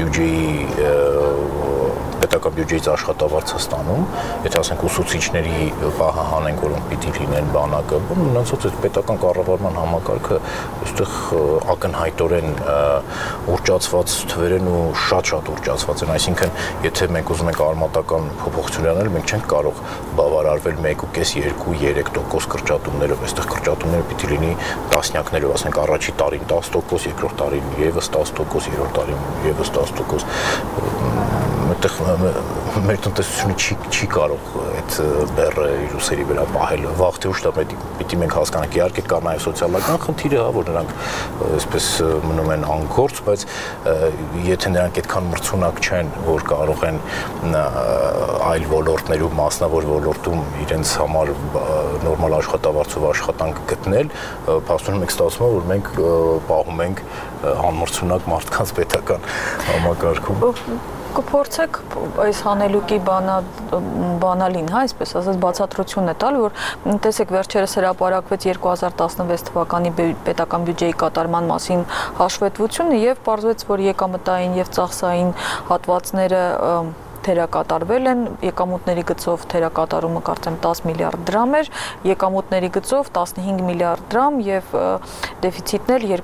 բյուջեից աշխատավարձ ստանում, եթե ասենք ուսուցիչների պահը հանենք, որոնք պիտի լինեն բանակը, մնացած այդ պետական կառավարման համակարգը այստեղ ակնհայտորեն ուռճացված թվեր են ու շատ ուռճացված են, այսինքն եթե մենք ուզում ենք արմատական փոփոխություն անել, մենք չենք կարող բավարարվել 1.5-2-3% կրճատումներով, այստեղ կրճատումները պիտի լինի տասնյակներով, ասենք առաջի տարին 10%, երկրորդ տարին եւս 10%, երրորդ տարին եւս 10%, այդտեղ մեր տնտեսությունը չի կարող այդ բեռը իր ուսերի վրա պահել, վաղ թե ուշ դա պիտի մենք հասկանանք, իհարկե կա նաև սոցիալական խնդիրը, հա, որ նրանք այսպես մնում են անգործ, բայց եթե նրանք այդքան մրցունակ չեն, որ կարող են այլ ոլորտներում, մասնավոր ոլորտում իրենց համար նորմալ աշխատավարձով աշխատանք գտնել, փաստորեն մենք ստացվում է, որ մենք պահում ենք անմրցունակ մարդկանց պետական համակարգում։ Կփորձեք այս հանելուկի բանալին, հա, այսպես ասած բացատրություն է տալ, որ տեսեք վերջերս հրապարակվեց 2016 թվականի պետական բյուջեի կատարման մասին հաշվետվությունը եւ պարզվեց, որ եկամտային եւ ծախսային հատվածները թերակատարվել են, եկամուտների գծով թերակատարումը կարծեմ 10 միլիարդ դրամ էր, եկամուտների գծով 15 միլիարդ դրամ եւ դեֆիցիտն էլ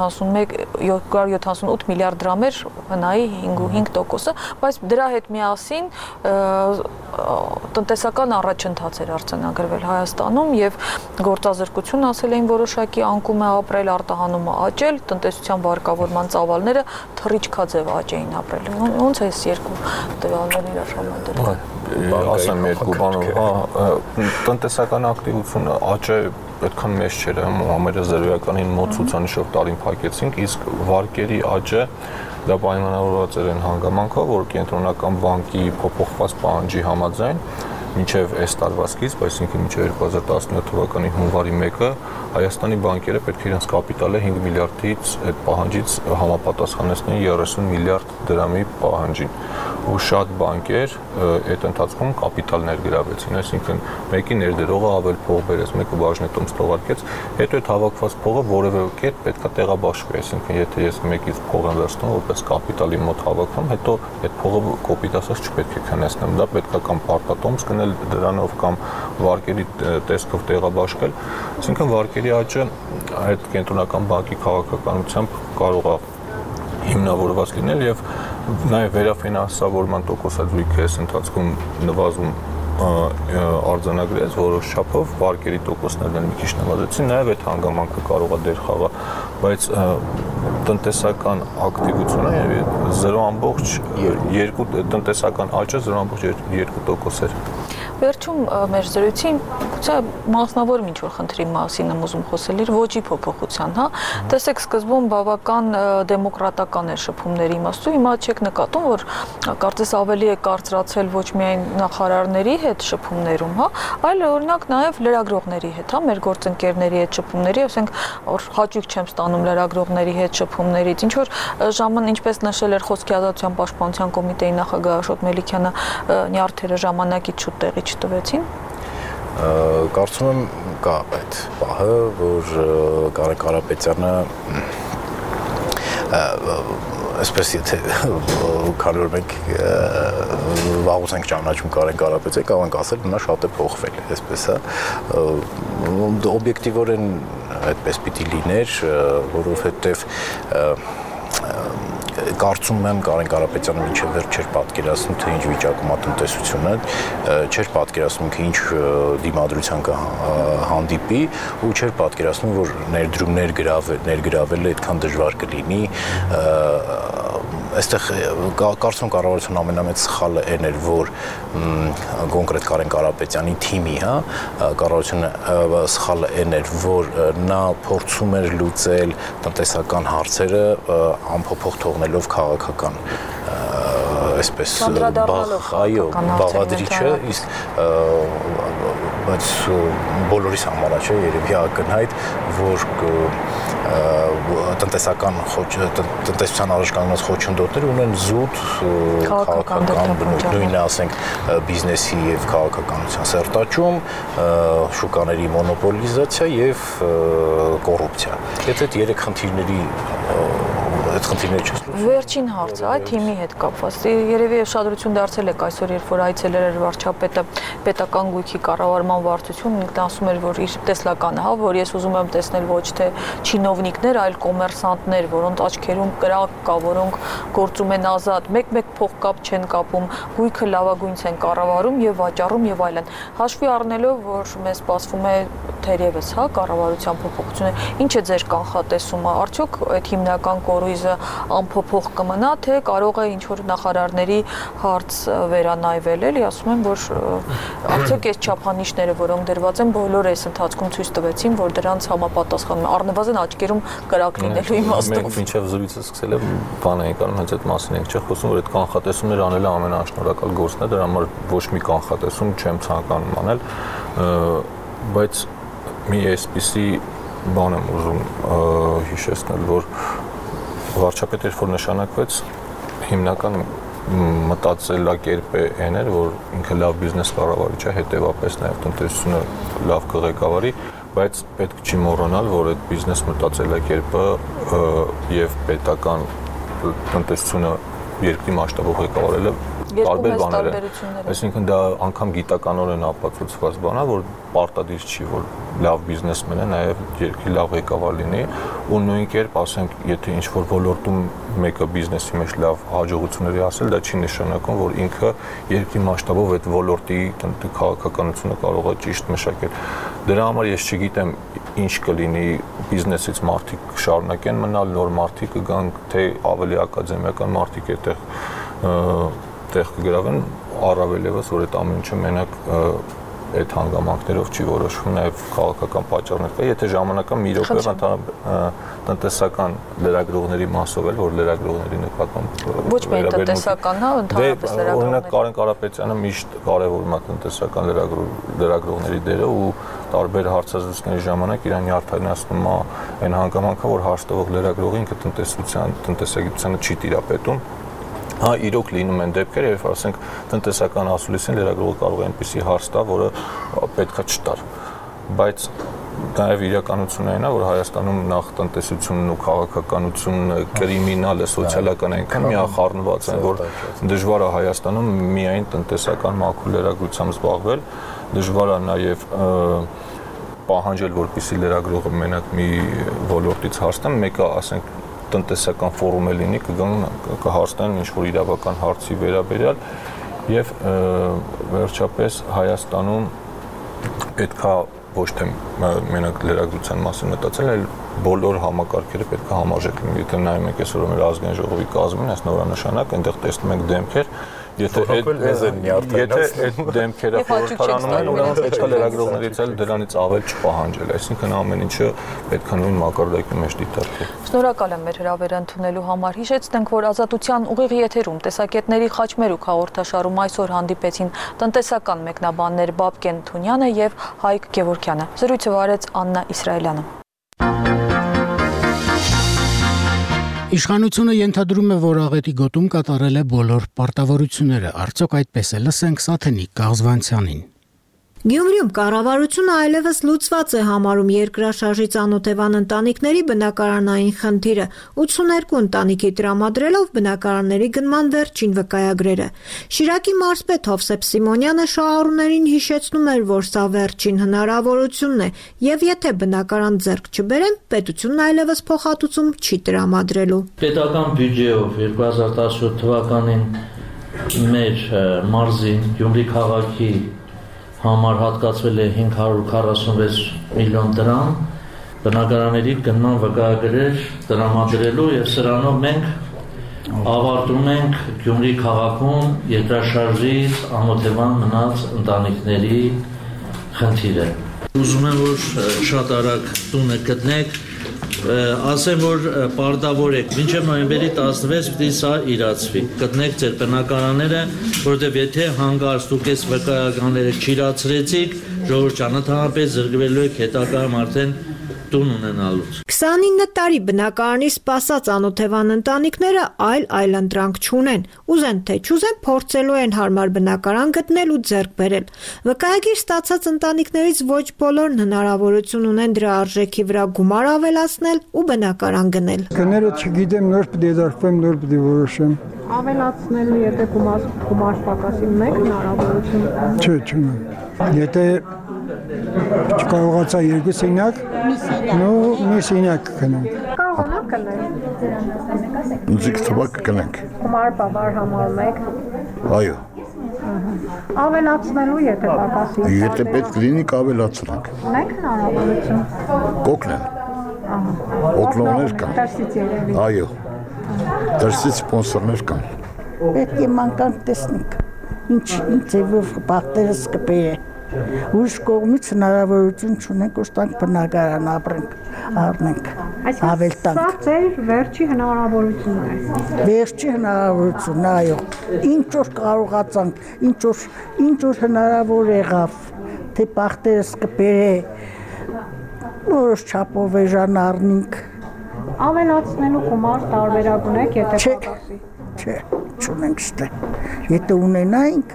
278 միլիարդ դրամ էր, հնայի 5.5%-ը, բայց դրա հետ միասին տնտեսական առաջընթաց էր արձանագրվել Հայաստանում եւ գործազրկություն ասել էին որոշակի անկում է ապրել, արտահանումը աճել, տնտեսության վարկավորման ծավալները թռիչքաձև աճ էին ապրել։ Ոնց է այս երկու տվյալները իրար համադրել։ Ասեմ երկու բանով, տնտեսական ակտիվությունը աճը այդքան մեծ չէր, համերազրոյականին մոտ ցուցանիշով տարին փակեցինք, իսկ վարկերի աճը դա պայմանավորված էր այն հանգամանքով, որ կենտրոնական բանկի փոփոխված պահանջի համաձայն մինչև այս տարվա սկիզբ, այսինքն մինչև 2017 թվականի հունվարի 1-ը Հայաստանի բանկերը պետք է իրենց կապիտալը 5 միլիարդից այդ պահանջից համապատասխանեցնեին 30 միլիարդ դրամի պահանջին ու շատ բանկեր այդ ընթացքում կապիտալ ներգրավեցին, այսինքն մեկի ներդրողը ավել փող բերեց, մեկը բաժնետոմս թողարկեց, հետո այդ հավաքված փողը որևէ կերպ պետք է տեղաբաշխվի, այսինքն եթե ես մեկից փող եմ վերցնում որպես կապիտալի մոտ հավաքում, հետո այդ փողը կոպիտ ասած չպետք է քննեցնեմ, դա պետք է կամ պարտատոմս գնել դրանով կամ վարկերի տեսքով տեղաբաշխել, այսինքն վարկերի աճը այդ կենտրոնական բանկի քաղաքականությամբ կարող է հիմնավորված լինել եւ նաեւ վերաֆինանսավորման տոկոսադրույքը այս ընթացքում նվազում արձանագրեց որոշ չափով վարկերի տոկոսներն էլ մի քիչ նվազեցին, նաեւ այդ հանգամանքը կարող է դեր խաղալ, բայց տնտեսական ակտիվությունը 0.2 տնտեսական աճը 0.2% էր։ Վերջում մեր զրույցին գուցե մասնավոր ինչ որ խնդրի մասին եմ ուզում խոսել, իր ոճի փոփոխության, հա։ Տեսեք, սկզբում բավական դեմոկրատական էր շփումների իմաստով, հիմա չեք նկատում, որ կարծես ավելի է կարծրացել ոչ միայն նախարարների հետ շփումներում, հա, այլ օրինակ նաև լրագրողների հետ, հա, մեր գործընկերների հետ շփումների, ասենք, որ հաճույք չեմ ստանում լրագրողների հետ շփումներից, ինչ որ ժամանակ, ինչպես նշել էր Խոսքի ազատության պաշտպանության կոմիտեի նախագահ Աշոտ Մելիքյանը, նյարդերը ժամանակից շուտ տեղի չտվեցին։ Կարծում եմ կա այդ պահը, որ Կարեն Կարապետյանը այսպես եթե քանի որ մենք վաղուց ենք ճանաչում Կարեն Կարապետյանը, կարող ենք ասել, նա շատ է փոխվել, այսպես է, օբյեկտիվորեն այդպես պիտի լիներ, որովհետև կարծում եմ Կարեն Կարապետյանը մինչև վերջ չէր պատկերացնում, թե ինչ վիճակում է տնտեսությունը, չէր պատկերացնում, թե ինչ դիմադրության կհանդիպի ու չէր պատկերացնում, որ ներդրումներ ներգրավելը այդքան դժվար կլինի, այստեղ կարծում կառավարության ամենամեծ սխալը այն էր, որ կոնկրետ Կարեն Կարապետյանի թիմի, հա, կառավարությունը սխալը այն էր, որ նա փորձում էր լուծել տնտեսական հարցերը անփոփոխ թողնելով քաղաքական այսպես այո, բաղադրիչը, իսկ բայց բոլորիս համար չէ, երևի ակնհայտ, որ տնտեսության առաջ կանգնած խոչընդոտները ունեն զուտ քաղաքական բնույթ, նույնը ասենք բիզնեսի եւ քաղաքականության սերտաճում, շուկաների մոնոպոլիզացիա եւ կոռուպցիա։ Եթե այդ երեք խնդիրների չես լուծում։ Վերջին հարցը, այդ թիմի հետ կապված։ Երևի ուշադրություն դարձել եք այսօր, երբ որ այցելել էր վարչապետը պետական գույքի կառավարման վարչություն, ինքն ասում էր, որ իր տեսլականը, հա, որ ես ուզում եմ տեսնել ոչ թե չինովնիկներ, այլ կոմերսանտներ, որոնց աչքերում կրակ կա, որոնք գործում են ազատ, մեկ-մեկ փողկապ չեն կապում, գույքը լավագույնս են կառավարում եւ վաճառում եւ այլն։ Հաշվի առնելով, որ մեզ սպասվում է թերևս, հա, կառավարության փոփոխությունը, ինչ է ձեր կանխատեսումը, արդյոք այդ հիմնական կորույզը անփոփոխ կմնա, թե կարող է ինչ-որ նախարարների հարց վերանայվել, էլի, ասում եմ, որ արդյոք այս չափանիշները, որոնք դրված են, բոլորը այս ընթացքում ցույց տվեցին, որ դրանց համապատասխանում են, առնվազն աչքերում կրակ լինելու իմաստով։ Մենք մինչև զրույցը սկսել եմ, բան էինք անում, հենց այդ մասին ենք խոսում, որ այդ կանխատեսումները անելը ամենաշնորհակալ գործն է, դրա համար ոչ մի կանխատեսում չեմ ցանկանում անել, բայց մի այսպիսի բան եմ ուզում հիշեցնել, որ վարչապետը երբ որ նշանակվեց, հիմնական մտածելակերպը այն էր, որ ինքը լավ բիզնես կառավարիչ է, հետևապես նաև տնտեսությունը լավ կղեկավարի, բայց պետք չի մոռանալ, որ այդ բիզնես մտածելակերպը եւ պետական տնտեսությունը երկրի մասշտաբով ղեկավարելը տարբեր բաներ են։ Այսինքն դա անգամ գիտականորեն ապացուցված բան է, որ պարտադիր չի, որ լավ բիզնեսմենը նաև երկրի լավ ղեկավար լինի, ու նույն կերպ ասենք, եթե ինչ-որ ոլորտում մեկը բիզնեսի մեջ լավ հաջողությունների ասել, դա չի նշանակում, որ ինքը երկրի մասշտաբով այդ ոլորտի քաղաքականությունը կարող է ճիշտ մշակել։ Դրա համար ես չգիտեմ ինչ կլինի բիզնեսից մարդիկ կշարունակեն մնալ, նոր մարդիկ կգան, թե ավելի ակադեմիական մարդիկ այդտեղ կգրավեն, առավել ևս, որ այդ ամեն ինչը մենակ այդ հանգամանքներով չի որոշվում, նաև քաղաքական պատճառներ կա, եթե ժամանակը մի րոպեով տնտեսական լրագրողների մասով էլ, որ լրագրողների նկատմամբ ոչ միայն տնտեսական, հա, ընդհանրապես լրագրողների։ Օրինակ Կարեն Կարապետյանը միշտ կարևորում է տնտեսական լրագրողների դերը ու տարբեր հարցազրույցների ժամանակ իրան նյարդայնացնում է այն հանգամանքը, որ հարց տվող լրագրողը ինքը տնտեսագիտությանը չի տիրապետում։ Հա, իրոք լինում են դեպքեր, երբ ասենք տնտեսական ասուլիսին լրագրողը կարող է այնպիսի հարց տա, որը պետքա չտար, բայց նաև իրականությունն այն է, որ Հայաստանում նախ տնտեսությունն ու քաղաքականությունը, կրիմինալը, սոցիալական այնքան միախառնված են, որ դժվար է Հայաստանում միայն տնտեսական մաքուր լրագրությամբ զբաղվել, դժվար է նաև պահանջել, որպեսզի լրագրողը մենակ մի ոլորտից հարց տա, մեկը ասենք տնտեսական ֆորում է լինի, կհարցնեն ինչ-որ իրավական հարցի վերաբերյալ եւ վերջապես Հայաստանում պետքա ոչ թե մենակ լրագրության մասին մտածել, այլ բոլոր համակարգերը պետքա համարժեք լինեն։ Եթե նայում եք այսօր մեր ազգային ժողովի կազմին, այս նորանշանակ, այնտեղ տեսնում ենք դեմքեր, Եթե այդ դեմքերը խորհրդարանում են, ուրեմն պետք է լրագրողներից էլ դրանից ավել չպահանջել, այսինքն ամեն ինչը պետք է նույն մակարդակի մեջ դիտարկել։ Շնորհակալ եմ մեր հրավերը ընդունելու համար։ Հիշեցնենք, որ Ազատության ուղիղ եթերում տեսակետների խաչմերուկ հաղորդաշարում այսօր հանդիպեցին տնտեսական մեկնաբաններ Բաբկեն Թունյանը եւ Հայկ Գևորգյանը։ Զրույցը վարեց Աննա Իսրայելյանը։ Իշխանությունը ենթադրում է, որ աղետի գոտում կատարել է բոլոր պարտավորությունները, արդյոք այդպես է, լսենք Սաթենիկ Գաղզվանցյանին։ Գյումրիում կառավարությունը այլևս լուծված է համարում երկրաշարժից անօթևան ընտանիքների բնակարանային խնդիրը, 82 ընտանիքի տրամադրելով բնակարանների գնման վերջին վկայագրերը։ Շիրակի մարզպետ Հովսեփ Սիմոնյանը շահառուներին հիշեցնում էր, որ սա վերջին հնարավորությունն է, եւ եթե բնակարան ձեռք չբերեն, պետությունն այլևս փոխհատուցում չի տրամադրելու։ Պետական բյուջեով 2017 թվականին մեր մարզին Գյումրի քաղաքի համար հատկացվել է 546 միլիոն դրամ բնակարանների գնման վկայագրեր տրամադրելու եւ սրանով մենք ավարտում ենք Գյումրի քաղաքում երկրաշարժից անօթևան մնաց ընտանիքների խնդիրը։ Ուզում եմ, որ շատ արագ տունը գտնեք, ասեմ, որ պարտավոր եք մինչև նոյեմբերի 16 պիտի սա իրացվի։ Գտնեք ձեր բնակարանները, որովհետև եթե հանգարց դուք այս վկայականները չիրացրեցիք, ժողովուրդ ճանաչապես զրկվելու եք հետագայում արդեն տուն ունենալուց։ 29 տարի բնակարանի սպասած անօթևան ընտանիքները այլընտրանք չունեն, ուզեն թե չուզեն փորձելու են հարմար բնակարան գտնել ու ձեռք բերել։ Վկայագիր ստացած ընտանիքներից ոչ բոլորն հնարավորություն ունեն դրա արժեքի վրա գումար ավելացնել ու բնակարան գնել։ Կները չգիտեմ, նոր պիտի դարձվեմ, նոր պիտի որոշեմ։ Ավելացնելու եթե գումար պակասի մեկ հնարավորություն։ Չէ, չունեմ։ Եթե չկարողացա երկու սենյակ, մի սենյակ կգնանք։ Կարողանանք գնել։ Ինձ թվա կգնանք։ Գումար բավար համար մեկ։ Այո։ Ավելացնելու եթե պակասի։ Եթե պետք լինի կավելացնենք։ Մեկ հնարավորություն։ Կօգնեն։ Օգնողներ կան։ Դրսից երևի։ Այո։ Դրսից սպոնսորներ կան։ Պետք է մանկանք տեսնենք։ Ինչ ձևով բախտերս կբերե։ Ուրիշ կողմից հնարավորություն չունենք ուստանք բնակարան առնենք, ավել տանք։ Սա ձեր վերջի հնարավորությունն է։ Վերջի հնարավորությունն, այո։ Ինչ որ կարողացանք, ինչ որ հնարավոր եղավ, թե բախտերս կբերե, որոշ չափով էժան առնենք։ Ավելացնելու գումար տարբերակ ունեք, եթե պակասի։ Չէ, չունենք ստե։ Եթե ունենայինք,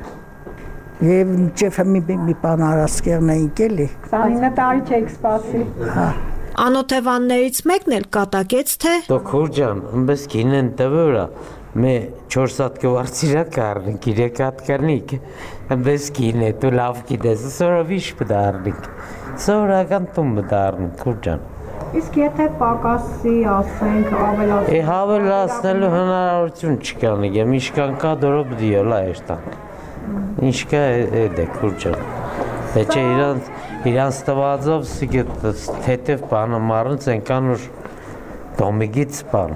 Եվ մինչև մի բան արասկերնեինք էլի։ 29 տարի չեք սպասի։ Անօթևաններից մեկն էլ կատակեց, թե Դոկտոր ջան, ըմբես կինեն տվորա, մե 4 հատ կվարցիրա կարնիկ, 3 հատ կարնիկ, ըմբես կին է, դու լավ գիտես, սորովիշ պդարնիկ, սորական տում պդարնիկ, քուր ջան։ Իսկ եթե պակասի, ասենք, ավելացնելու։ Հավելացնելու հնարավորություն չկանի, եմ իշկան կա դորո բդիոլա էշտանք։ Ինչ կա է քուրջան։ Դե իրանց տվածով սիգետ թեթև բանը մարնց ենքան որ դոմիգից բան։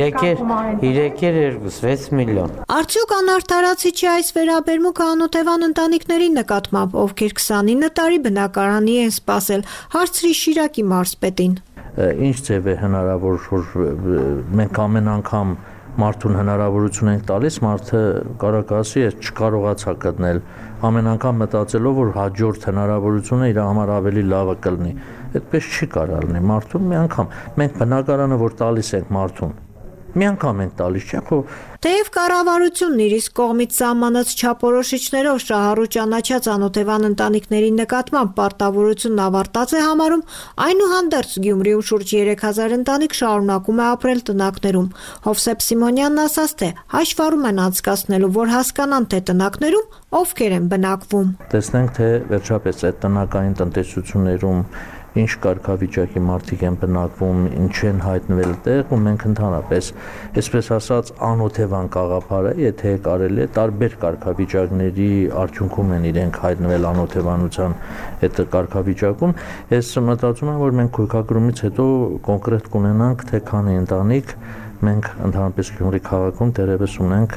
3.6 միլիոն։ Արդյոք անարդարացի չի այս վերաբերմունքը անօթևան ընտանիքների նկատմամբ, ովքեր 29 տարի բնակարանի են սպասել, հարցրի Շիրակի մարզպետին։ Ինչ ձև է հնարավոր, որ մենք ամեն անգամ մարդուն հնարավորություն ենք տալիս, մարդը կարող ասի, ես չկարողացա գտնել, ամեն անգամ մտածելով, որ հաջորդ հնարավորությունը իր համար ավելի լավը կլինի։ Այդպես չի կարող լինի մարդուն մի անգամ։ Մենք բնակարանը որ տալիս ենք մարդուն, մի անգամ ենք տալիս, չէ՞ խո։ Թեև կառավարությունն իր իսկ կողմից սահմանած չափորոշիչներով շահառու ճանաչած անօթևան ընտանիքների նկատմամբ պարտավորությունն ավարտած է համարում, այնուհանդերձ Գյումրիում շուրջ 3000 ընտանիք շարունակում է ապրել տնակներում։ Հովսեփ Սիմոնյանն ասաց, թե հաշվառում են անցկացնելու, որ հասկանան, թե տնակներում ովքեր են բնակվում։ Տեսնենք, թե վերջապես այդ տնական տնտեսություններում ինչ կարգավիճակի մարդիկ են բնակվում, ինչ են հայտնվել տեղ ու մենք ընդհանրապես, այսպես ասած, անօթևան գաղափարը, եթե կարելի է, տարբեր կարգավիճակների արդյունքում են իրենք հայտնվել անօթևանության այդ կարգավիճակում, ես մտածում եմ, որ մենք քույքագրումից հետո կոնկրետ կունենանք, թե քանի ընտանիք մենք ընդհանրապես Գյումրի քաղաքում դերևս ունենք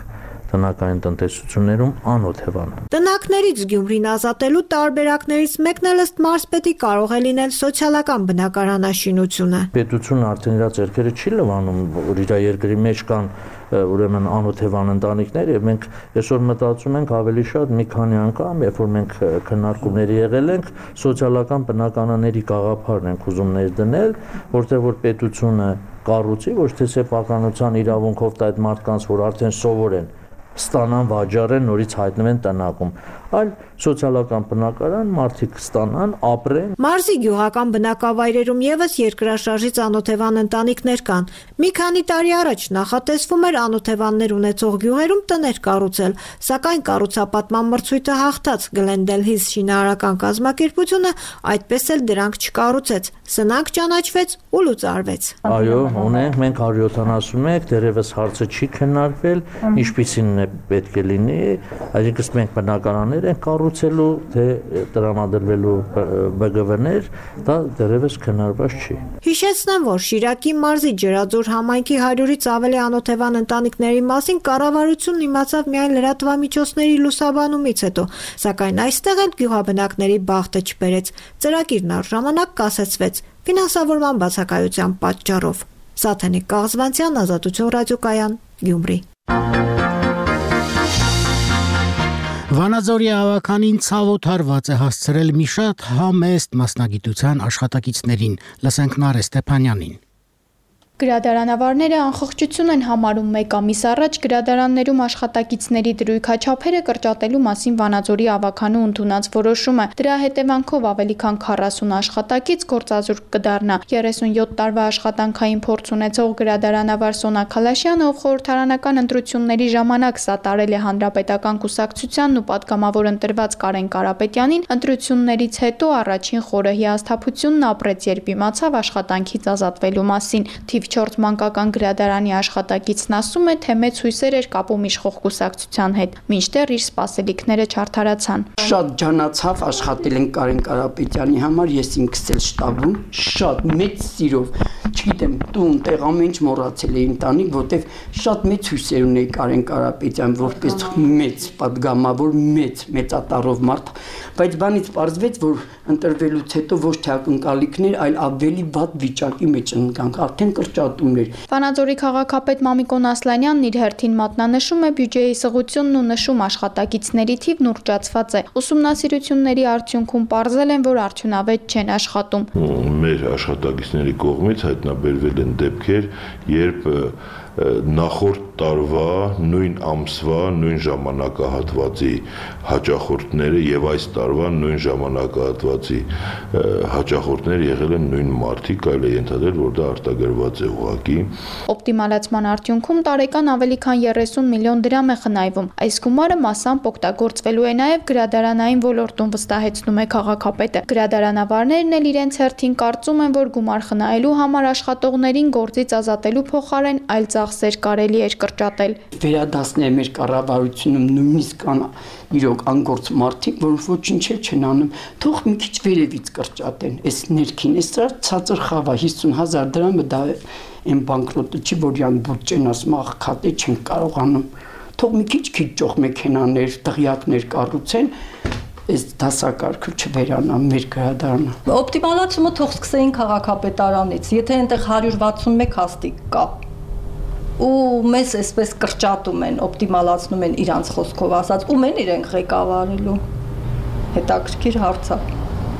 տնական տնտեսություններում անօթևան։ Տնակներից Գյումրին ազատելու տարբերակներից մեկն էլ ըստ մարզպետի կարող է լինել սոցիալական բնակարանաշինությունը։ Պետությունը արդեն իր ձեռքերը չի լվանում, որ իր երկրի մեջ կան ուրեմն անօթևան ընտանիքներ եւ մենք այսօր մտածում ենք ավելի շատ մի քանի անգամ, երբ որ մենք քննարկումների եղել ենք, սոցիալական բնակարանների գաղափարն ենք ուզում ներդնել, որտեղ որ պետությունը կառուցի ոչ թե սեփականության իրավունքով այդ մարդկանց, որ արդեն սովոր են ստանան վաճառեն, նորից հայտնվեն տնակում, այլ սոցիալական բնակարան, մարդիկ ստանան, ապրեն։ Մարզի գյուղական բնակավայրերում եւս երկրաշարժից անօթևան ընտանիքներ կան։ Մի քանի տարի առաջ նախատեսվում էր անօթևաններ ունեցող գյուղերում տներ կառուցել, սակայն կառուցապատման մրցույթը հաղթած Glendale Hills շինարարական կազմակերպությունը այդպես էլ դրանք չկառուցեց։ Սնանկ ճանաչվեց ու լուծարվեց։ Այո, ունենք, մենք 171, դեռևս հարցը չի քննարկվել, ինչպիսին է պետք է լինի, այսինքն մենք բնակարաններ ենք կառուցելու, թե տրամադրվելու ԲԳՎ-ներ, դա դեռևս քննարկված չի։ Հիշեցնեմ, որ Շիրակի մարզի Ջրաձոր համայնքի 100-ից ավելի անօթևան ընտանիքների մասին կառավարությունն իմացավ միայն լրատվամիջոցների լուսաբանումից հետո, սակայն այստեղ էլ գյուղաբնակների բախտը չբերեց։ Ծրագիրն առժամանակ կասեցվեց ֆինանսավորման բացակայության պատճառով։ Սաթենիկ Կաղզվանցյան, Ազատություն ռադիոկայան, Գյումրի։ Վանաձորի ավականին ցավոտ հարված է հասցրել մի շատ համեստ մասնագիտության աշխատակիցներին, լսենք Նարե Ստեփանյանին։ Գրադարանավարները անխղճություն են համարում մեկ ամիս առաջ գրադարաններում աշխատակիցների դրույքաչափերը կրճատելու մասին Վանաձորի ավականու ընդունած որոշումը։ Դրա հետևանքով ավելի քան 40 աշխատակից գործազուրկ կդառնա։ 37 տարվա աշխատանքային փորձ ունեցող գրադարանավար Սոնա Քալաշյանը, ով խորհրդարանական ընտրությունների ժամանակ սատարել է Հանրապետական կուսակցությանն ու պատգամավոր ընտրված Կարեն Կարապետյանին, ընտրություններից հետո առաջին խորը հիասթափությունն ապրեց, երբ իմացավ աշխատանքից ազատվելու մասին։ 4 մանկական գրադարանի աշխատակիցն ասում է, թե մեծ հույսեր էր կապում իշխող կուսակցության հետ, մինչդեռ իր սպասելիքները չարդարացան։ Շատ ջանացավ աշխատել են Կարեն Կարապետյանի համար, ես ինքս էլ շտաբում, շատ մեծ սիրով, չգիտեմ, տուն, տեղ ամեն ինչ մոռացել էի ընտանիք, որտեղ շատ մեծ հույսեր ունեի Կարեն Կարապետյան, որպես մեծ պատգամավոր, մեծատառով մարդ, բայց բանից պարզվեց, որ ընտրվելուց հետո ոչ թե ակնկալիքներ, այլ ավելի վատ վիճակի մեջ ընկանք, արդեն կրճատումներ։ Վանաձորի քաղաքապետ Մամիկոն Ասլանյանն իր հերթին մատնանշում է բյուջեի սղությունն ու նշում աշխատակիցների թիվն ուռճացված է։ Ուսումնասիրությունների արդյունքում պարզել են, որ արդյունավետ չեն աշխատում։ Մեր աշխատակիցների կողմից հայտնաբերվել են դեպքեր, երբ նախորդ տարվա նույն ամսվա նույն ժամանակահատվածի հաճախորդները եւ այս տարվա նույն ժամանակահատվածի հաճախորդներ եղել են նույն մարդիկ, այլ է ենթադրել, որ դա արտագրված է ուղղակի։ Օպտիմալացման արդյունքում տարեկան ավելի քան 30 միլիոն դրամ է խնայվում։ Այս գումարը մասամբ օգտագործվելու է նաեւ գրադարանային ոլորտում, վստահեցնում է քաղաքապետը։ Գրադարանավարներն էլ իրենց հերթին կարծում են, որ գումար խնայելու համար աշխատողներին գործից ազատելու փոխարեն այլ ծախսեր կարելի էր կրճատել։ Վերադասնել մեր կառավարությունում նույնիսկ կան իրոք անգործ մարդիկ, որ ոչինչ չեն անում, թող մի քիչ վերևից կրճատեն։ Այս ներքին, այս ցածր խավա 50,000 դրամը դա այն բանկրոտը չի, որ յան բյուջեն ասում աղքատե չեն կարողանում։ Թող մի քիչ ճոխ մեքենաներ, տղյակներ կառուցեն, այս դասակարգը չվերանա մեր գրադարանը։ Օպտիմալացումը թող սկսեին քաղաքապետարանից, եթե այնտեղ 161 հաստիկ կա ու մեզ այսպես կրճատում են, օպտիմալացնում են իրանց խոսքով ասած, ում են իրենք ղեկավարելու։ Հետաքրքիր հարց է։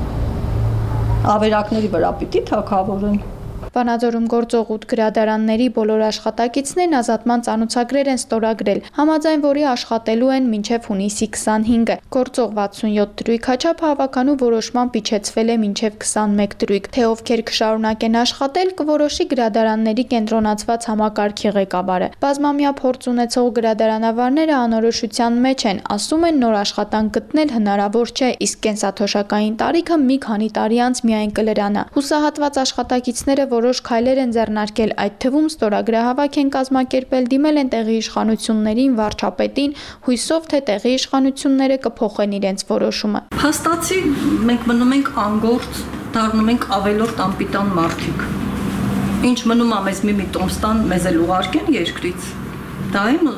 Ավերակների վրա պիտի թագավորեն։ Վանաձորում գործող 8 գրադարանների բոլոր աշխատակիցներն ազատման ծանուցագրեր են ստորագրել, համաձայն որի աշխատելու են մինչև հունիսի 25-ը։ Գործող 67 դրույքաչափ հավականու որոշմամբ իջեցվել է մինչև 21 դրույք, թե ովքեր կշարունակեն աշխատել, կորոշի գրադարանների կենտրոնացված համակարգի ղեկավարը։ Բազմամյա փորձ ունեցող գրադարանավարները անորոշության մեջ են, ասում են նոր աշխատանք գտնել հնարավոր չէ, իսկ կենսաթոշակային տարիքը մի քանի տարի անց միայն կլրանա։ Հուսահատված աշխատակիցները որոշ քայլեր են ձեռնարկել, այդ թվում ստորագրահավաք են կազմակերպել, դիմել են տեղի իշխանություններին, վարչապետին, հույսով, թե տեղի իշխանությունները կփոխեն իրենց որոշումը։ Փաստացի մենք մնում ենք անգործ, դառնում ենք ավելորդ անպիտան մարդիկ։ Ինչ մնում է մեզ մի տոմստան, մեզ էլ ուղարկեն երկրից։ Դա են ուզում։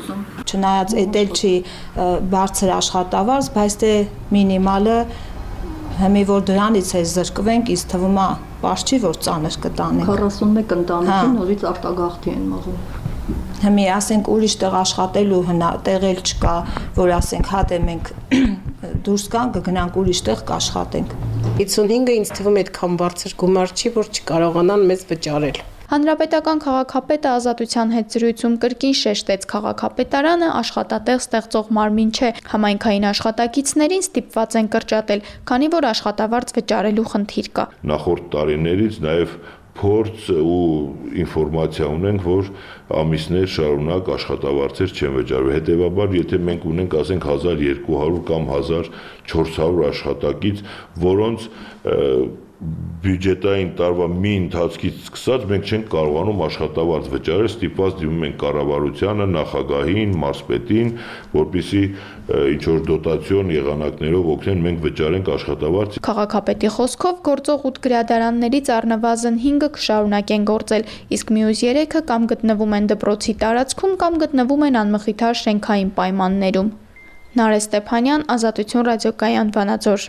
չնայած էտել չի բարձր աշխատավարձ, բայց դե մինիմալը հիմի որ դրանից է զրկվենք, ինձ թվում է պարզ չի որ ծանր կտանենք։ 41 ընտանիքի նորից արտագաղթի են մղում։ Հիմի ասենք ուրիշ տեղ աշխատելու տեղել չկա, որ ասենք հա դե մենք դուրս գանք, գնանք ուրիշ տեղ կաշխատենք։ 55-ը ինձ թվում է այդքան բարձր գումար չի, որ չկարողանան մեզ վճարել։ Հանրապետական քաղաքապետը Ազատության հետ զրույցում կրկին շեշտեց քաղաքապետարանը աշխատատեղ ստեղծող մարմին չէ, համայնքային աշխատակիցներին ստիպված են կրճատել, քանի որ աշխատավարձ վճարելու խնդիր կա։ Նախորդ տարիներից նաև փորձ ու ինֆորմացիա ունենք, որ ամիսներ շարունակ աշխատավարձեր չեն վճարվել։ Հետևաբար, եթե մենք ունենք, ասենք 1200 կամ 1400 աշխատակից, որոնց բյուջետային տարվա մի ընթացքից սկսած մենք չենք կարողանում աշխատավարձ վճարել, ստիպված դիմում ենք կառավարությանը, նախագահին, մարզպետին, որպեսզի ինչ որ դոտացիոն եղանակներով օգնեն մենք վճարենք աշխատավարձ։ Քաղաքապետի խոսքով գործող 8 գրադարաններից առնվազն 5-ը կշարունակեն գործել, իսկ մյուս 3-ը կամ գտնվում են դպրոցի տարածքում, կամ գտնվում են անմխիթար շենքային պայմաններում։ Նարէ Ստեփանյան, Ազատություն ռադիոկայան, Վանաձոր։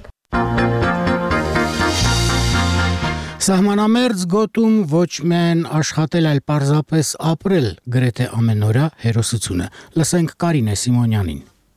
Սահմանամերձ գոտում ոչ միայն աշխատել, այլ պարզապես ապրել գրեթե ամենօրյա հերոսությունը։ Լսենք Կարինե Սիմոնյանին։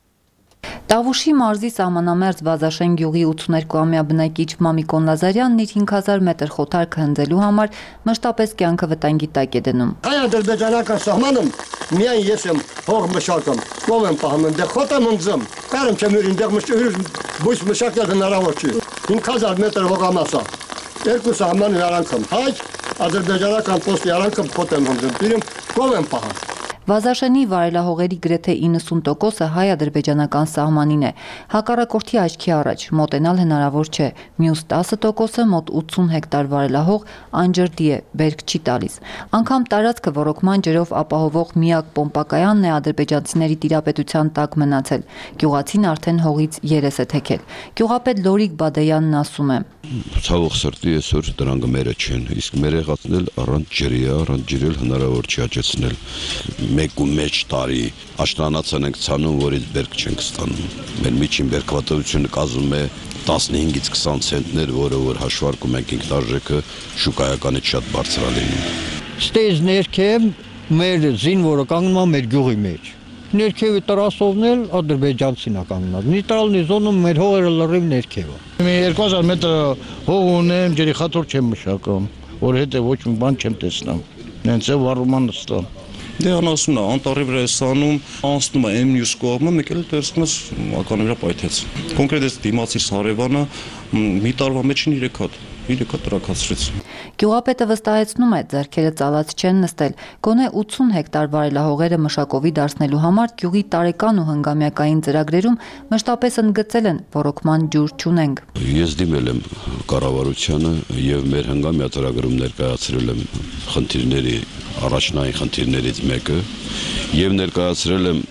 Տավուշի մարզի սահմանամերձ Վազաշեն գյուղի 82-ամյա բնակիչ Մամիկոն Լազարյանն իր 5000 մետր խոթարքը հնձելու համար մշտապես կյանքը վտանգի տակ է դնում։ Հայ-ադրբեջանական սահմանում միայն ես եմ հող մշակում, ով եմ պահում, դե խոտ եմ ընձում, կարում չեմ ուրին, դեղ բույս մշակել հնարավոր չի, 5000 մետր հողամասա, երկու սահմանի արանքում, հայ, ադրբեջանական պոստի արանքում խոտ եմ ընձում, տիրում, ով եմ պահում։ Վազաշենի վարելահողերի գրեթե 90%-ը հայ-ադրբեջանական սահմանին է։ Հակառակորդի աչքի առաջ մոտենալ հնարավոր չէ։ Մյուս 10%-ը մոտ 80 հեկտար վարելահող անջրդի է, բերք չի տալիս։ Անգամ տարածքը ոռոգման ջրով ապահովող միակ պոմպակայանն է ադրբեջանցիների տիրապետության տակ մնացել։ Գյուղացին արդեն հողից երես է թեքել։ Գյուղապետ Լորիկ Բադեյանն ասում է. Ցավոք սրտի այսօր դրանք մերը չեն, իսկ մեր եղածնել առանց ջրի, առանց ջրել հնարավոր չի աճեցնել։ Մեկ ու մեջ տարի աշնանացան ենք ցանում, որից բերք չենք ստանում։ Մեր միջին բերքվածությունը կազմում է 15-ից 20 ցենտներ, որը որ հաշվարկում ենք ինքնարժեքը շուկայականից շատ բարձր է լինում։ Ստեզ ներքև մեր զինվորը կանգնում է մեր գյուղի մեջ։ Ներքևի տրասովն էլ ադրբեջանցին է կանգնած։ Նեյտրալնի զոնում մեր հողերը լրիվ ներքև է։ 2000 մետր հող ունեմ, ջրի խաթոր չեմ մշակում, որ հետո ոչ մի բան չեմ տեսնում։ Նենց է վառուման նստում։ Դե անասումն է, անտարի վրա է սանում, անցնում է այն մյուս կողմը, մեկ էլ տեսնում ես ականի վրա պայթեց։ Կոնկրետ այս դիմացի Սարևանը մի տարվա մեջ 3 հատ տրակացրեց։ Գյուղապետը վստահեցնում է, ձեռքերը ծալած չեն նստել, գոնե 80 հեկտար վարելահողերը մշակովի դարձնելու համար գյուղի տարեկան ու հնգամյակային ծրագրերում մշտապես ընդգծել են ոռոգման ջուր չունենք։ Ես դիմել եմ կառավարությանը եւ մեր հնգամյա ծրագրում ներկայացրել եմ խնդիրների առաջնային խնդիրներից մեկը եւ ներկայացրել եմ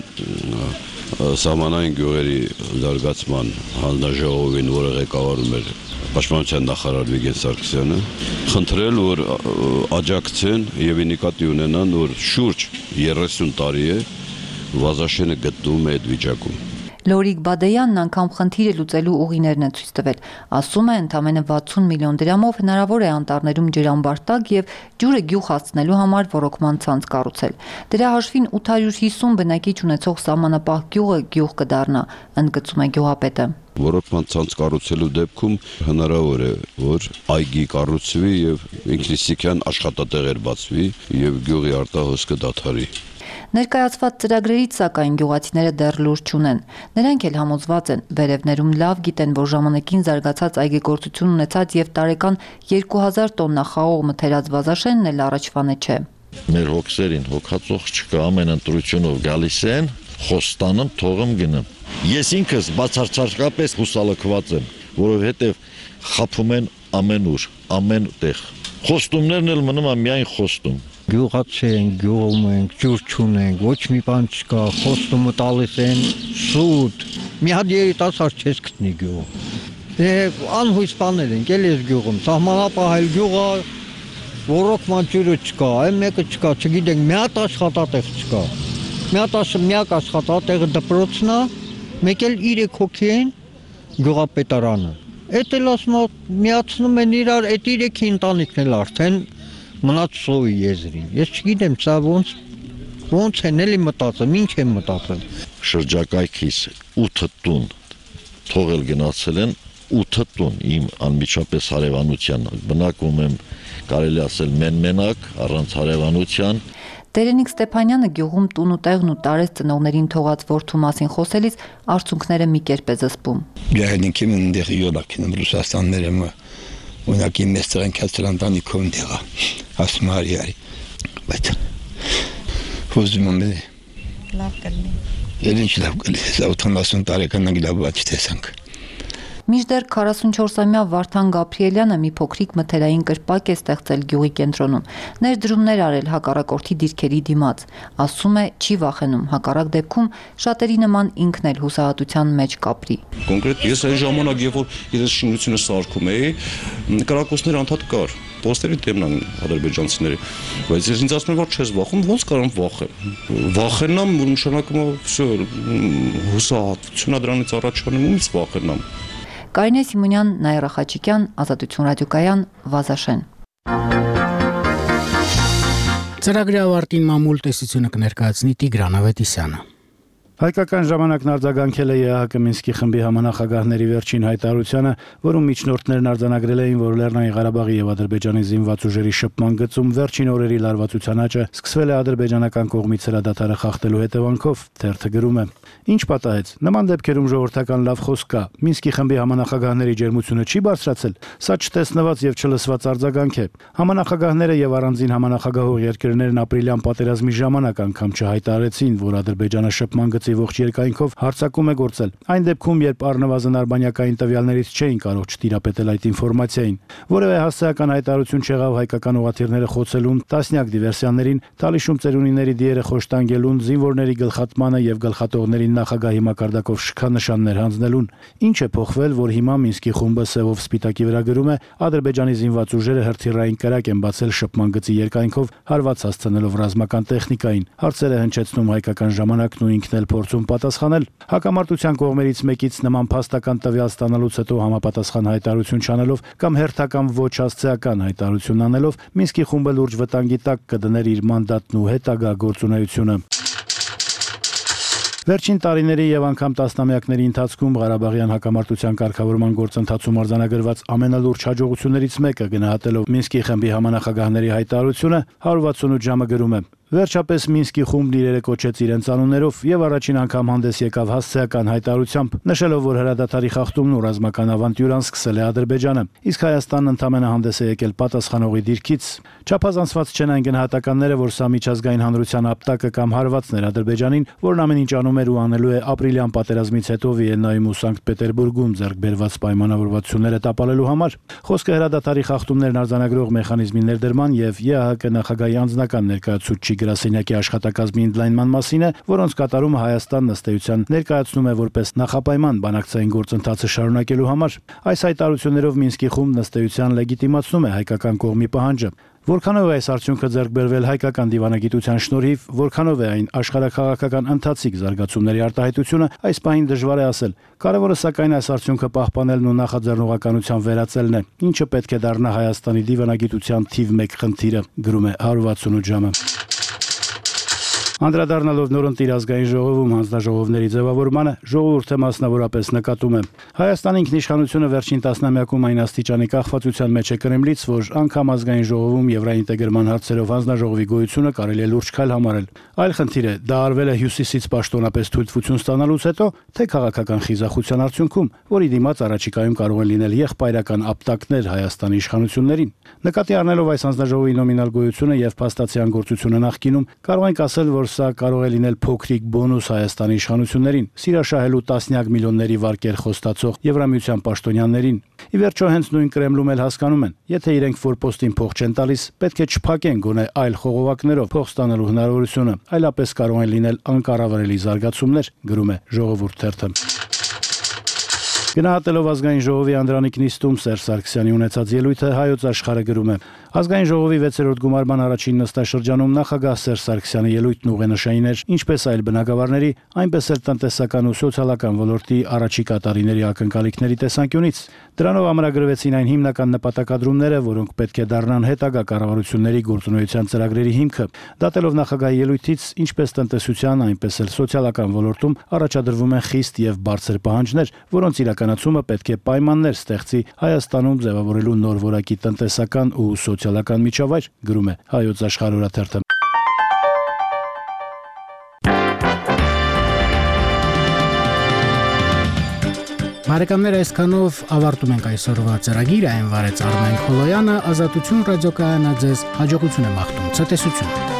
սահմանային գյուղերի զարգացման հանձնաժողովին, որը ղեկավարում էր Պաշտպանության նախարար Վիգեն Սարգսյանը, խնդրել, որ աջակցեն եւ նկատի ունենան, որ շուրջ 30 տարի է Վազաշենը գտնվում է այդ վիճակում։ Լորիկ Բադեյանն անգամ խնդիրը լուծելու ուղիներն է ցույց տվել։ Ասում է, ընդամենը 60 միլիոն դրամով հնարավոր է անտառներում ջրամբար տակ եւ ջուրը գյուղ հասցնելու համար ոռոգման ցանց կառուցել։ Դրա հաշվին 850 բնակիչ ունեցող սահմանապահ գյուղը գյուղ կդառնա, ընդգծում է գյուղապետը։ Ոռոգման ցանց կառուցելու դեպքում հնարավոր է, որ այգի կառուցվի եւ ինքնիստիկյան աշխատատեղեր բացվի եւ գյուղի արտահոսքը դադարի։ Ներկայացված ծրագրերից սակայն գյուղացիները դեռ լուր չունեն։ Նրանք էլ համոզված են, վերևներում լավ գիտեն, որ ժամանակին զարգացած այգեգործություն ունեցած եւ տարեկան 2000 տոննա խաղող մթերած Վազաշենն էլ առաջվանը չէ։ Մեր հոգսերին հոգացող չկա, ամեն ընտրությունով գալիս են, խոստանում, թողում գնում։ Ես ինքս բացարձակապես հուսալքված եմ, որովհետեւ խափում են ամենուր, ամեն տեղ։ Խոստումներն էլ մնում են միայն խոստում։ Գյուղացի են, գյուղում ենք, ջուր չունենք, ոչ մի բան չկա, խոստումը տալիս են, սուտ, մի հատ երիտասարդ չես գտնի գյուղում։ Դե անհույս բաներ են, ել ես գյուղում, սահմանապահել գյուղը, ոռոգման ջուրը չկա, այն մեկը չկա, չգիտենք, մի հատ աշխատատեղ չկա։ Մի հատ միակ աշխատատեղը դպրոցն է, մեկ էլ 3 հոգի են գյուղապետարանը։ Էդ էլ ասում միացնում են իրար, այդ 3 ընտանիքն էլ արդեն մնաց սոյի եզրին։ Ես չգիտեմ, սա ոնց են էլի մտածում, ինչ են մտածում։ Շրջակայքից 8 տուն թողել գնացել են 8 տուն իմ անմիջապես հարևանության բնակվում եմ կարելի ասել մենակ առանց հարևանության Տերենիկ Ստեփանյանը գյուղում տուն ու տեղն ու տարեց ծնողներին թողած որդու մասին խոսելիս արցունքները մի կերպ է զսպում։ Ջահելինքին ընդեղ յոլակին Ռուսաստանները ունակի մեծ ծրանքացրանդանի կոնդերա ասում արի բայց ոզում եմ լավ կլինի։ Երինչ լավ կլինի, 80 տարեկան գլաբաչ տեսանք։ Մինչդեռ 44-ամյա Վարդան Գաբրիելյանը մի փոքրիկ մթերային կրպակ է ստեղծել գյուղի կենտրոնում։ Ներդրումներ արել հակառակորդի դիրքերի դիմաց։ Ասում է, չի վախենում, հակառակ դեպքում շատերի նման ինքն էլ հուսահատության մեջ կապրի։ Կոնկրետ ես այն ժամանակ, երբ որ ես շինությունը սարքում էի, կրակոցներ անդադ կար։ Պոստերի դեմն են ադրբեջանցիների, բայց ես ինձ ասում եմ, որ չես վախում, ոնց կարամ վախեմ։ Վախենամ, որ նշանակում է, վсё, հուսահատությունը դրանից առաջանում, ումից վախենամ։ Կարինե Սիմոնյան, Նաիրա Խաչիկյան, Ազատություն ռադիոկայան, Վազաշեն։ Ծրագրի ավարտին մամուլ տեսությունը կներկայացնի Տիգրան Ավետիսյանը։ Հայկական ժամանակն արձագանքել է ԵԱՀԿ Մինսկի խմբի համանախագահների վերջին հայտարարությանը, որում միջնորդներն արձանագրել էին, որ Լեռնային Ղարաբաղի եւ Ադրբեջանի զինված ուժերի շփման գծում վերջին օրերի լարվածության աճը սկսվել է ադրբեջանական կողմից հրադադարը խախտելու հետևանքով, թերթը գրում է. Ինչ պատահեց։ Նման դեպքերում ժողովրդական լավ խոսք կա։ Մինսկի խմբի համանախագահների ջերմությունը չի բարձրացել։ Սա չտեսնված եւ չլսված արձագանք է։ Համանախագահները եւ առանձին համանախագահող երկրներն ապրիլյան պատերազմի ժամանակ անգամ չհայտարարեցին, որ Ադրբեջանը շփման գծի ողջ երկայնքով հարձակում է գործել։ Այն դեպքում, երբ առնվազն արբանյակային տվյալներից չէին կարող չտիրապետել այդ ինֆորմացիային, որևէ հասարակական հայտարարություն չեղավ հայկական ուղղաթիռները խոցելուն, տասնյակ դիվերսիաներին, Թալիշում ծերունիների դիերը խոշտանգելուն, զինվորների գլխատմանը եւ գլխատողներին նախագահի մակարդակով շքանշաններ հանձնելուն։ Ինչ է փոխվել, որ հիմա Մինսկի խումբը սևով սպիտակի վրա գրում է, Ադրբեջանի զինված ուժերը հրթիռային կրակ են բացել շփման գծի երկայնքով, հարված հասցնելով ռազմական տեխնիկային։ Հարցերը հնչեցնում հայկական ժամանակն ու ինքն էլ փորձում պատասխանել։ Հակամարտության կողմերից մեկից նման փաստական տվյալ ստանալուց հետո համապատասխան հայտարարություն չանելով կամ հերթական ոչ հասցեական հայտարարություն անելով Մինսկի խումբը լուրջ վտանգի տակ կդներ իր մանդատն ու հետագա գործունեությունը։ Վերջին տարիների եւ անգամ տասնամյակների ընթացքում Ղարաբաղյան հակամարտության կարգավորման գործընթացում արձանագրված ամենալուրջ հաջողություններից մեկը գնահատելով Մինսկի խմբի համանախագահների հայտարարությունը 168 ժամը գրում է. Վերջապես Մինսկի խումբն իրերը կոչեց իրենց անուններով եւ առաջին անգամ հանդես եկավ հասցեական հայտարարությամբ, նշելով, որ հրադադարի խախտումն ու ռազմական ավանտյուրան սկսել է Ադրբեջանը, իսկ Հայաստանն ընդամենը հանդես է եկել պատասխանողի դիրքից։ Չափազանցված չեն այն գնահատականները, որ սա միջազգային հանրության ապտակը կամ հարվածն էր Ադրբեջանին, որն ամեն ինչ անում էր ու անելու է ապրիլյան պատերազմից հետո Վիեննայում ու Սանկտ Պետերբուրգում ձեռք բերված պայմանավորվածությունները տապալելու համար։ Խոսքը հրադադարի խախտումներն արձանագրող մեխանիզմի ներդրման եւ ԵԱՀԿ նախագահի անձնական ներկայացուցիչ գրասենյակի աշխատակազմի ընդլայնման մասին է, որոնց կատարումը Հայաստանն ըստ էության ներկայացնում է որպես նախապայման բանակցային գործընթացը շարունակելու համար։ Այս հայտարարություններով Մինսկի խումբն ըստ էության լեգիտիմացնում է հայկական կողմի պահանջը։ Որքանով է այս արդյունքը ձեռք բերվել հայկական դիվանագիտության շնորհիվ, որքանով է այն աշխարհաքաղաքական ընթացիկ զարգացումների արտահայտությունը, այս պահին դժվար է ասել։ Կարևորը սակայն այս արդյունքը պահպանելն ու նախաձեռնողականության վերացնելն է, ինչը պետք է դառնա Հայաստանի դիվանագիտության թիվ 1 խնդիրը, գրում է 168 ժամը։ Անդրադառնալով նորընտիր ազգային ժողովում հանձնաժողովների ձևավորմանը, ժողովուրդը մասնավորապես նկատում է. Հայաստանի ինքնիշխանությունը վերջին տասնամյակում այն աստիճանի կախվածության մեջ է Կրեմլից, որ անգամ ազգային ժողովում եվրոինտեգրման հարցերով հանձնաժողովի գոյությունը կարելի է լուրջ քայլ համարել։ Այլ խնդիր է, դա արվել է հյուսիսից պաշտոնապես թույլտվություն ստանալուց հետո, թե քաղաքական խիզախության արդյունքում, որի դիմաց առաջիկայում կարող են լինել եղբայրական ապտակներ Հայաստանի իշխանություններին։ Նկատի առնելով այս հանձնաժողովի նոմինալ գոյությունը եւ փաստացի անգործությունը նախկինում, կարող ենք ասել, որ սա կարող է լինել փոքրիկ բոնուս Հայաստանի իշխանություններին, սիրաշահելու տասնյակ միլիոնների վարկեր խոստացող Եվրամիության պաշտոնյաներին։ Ի վերջո հենց նույն Կրեմլում էլ հասկանում են, եթե իրենք ֆորպոստին փող չեն տալիս, պետք է չփակեն գոնե այլ խողովակներով փող ստանալու հնարավորությունը, այլապես կարող են լինել անկառավարելի զարգացումներ, գրում է Ժողովուրդ թերթը։ Գնահատելով ազգային ժողովի Անդրանիկ նիստում Սերժ Սարգսյանի ունեցած ելույթը Հայոց աշխարհը գրում է. Ազգային ժողովի 6-րդ գումարման առաջին նստաշրջանում նախագահ Սերժ Սարգսյանի ելույթն ուղենշային էր ինչպես այլ բնագավառների, այնպես էլ տնտեսական ու սոցիալական ոլորտի առաջիկա տարիների ակնկալիքների տեսանկյունից։ Դրանով ամրագրվեցին այն հիմնական նպատակադրումները, որոնք պետք է դառնան հետագա կառավարությունների գործունեության ծրագրերի հիմքը։ Դատելով նախագահի ելույթից, ինչպես տնտեսության, այնպես էլ սոցիալական ոլորտում առաջադրվում են խիստ եւ բարձր պահանջներ, որոնց իրականացումը պետք է պայմաններ ստեղծի Հայաստանում ձևավորելու նոր որակի տնտեսական ու սոցիալական միջավայր, գրում է Հայոց աշխարհ օրաթերթը։ Բարեկամներ, այսքանով ավարտում ենք այսօրվա ծրագիրը, այն վարեց Արմեն Խոլոյանը, Ազատություն ռադիոկայանը ձեզ հաջողություն եմ աղթում, ցտեսություն։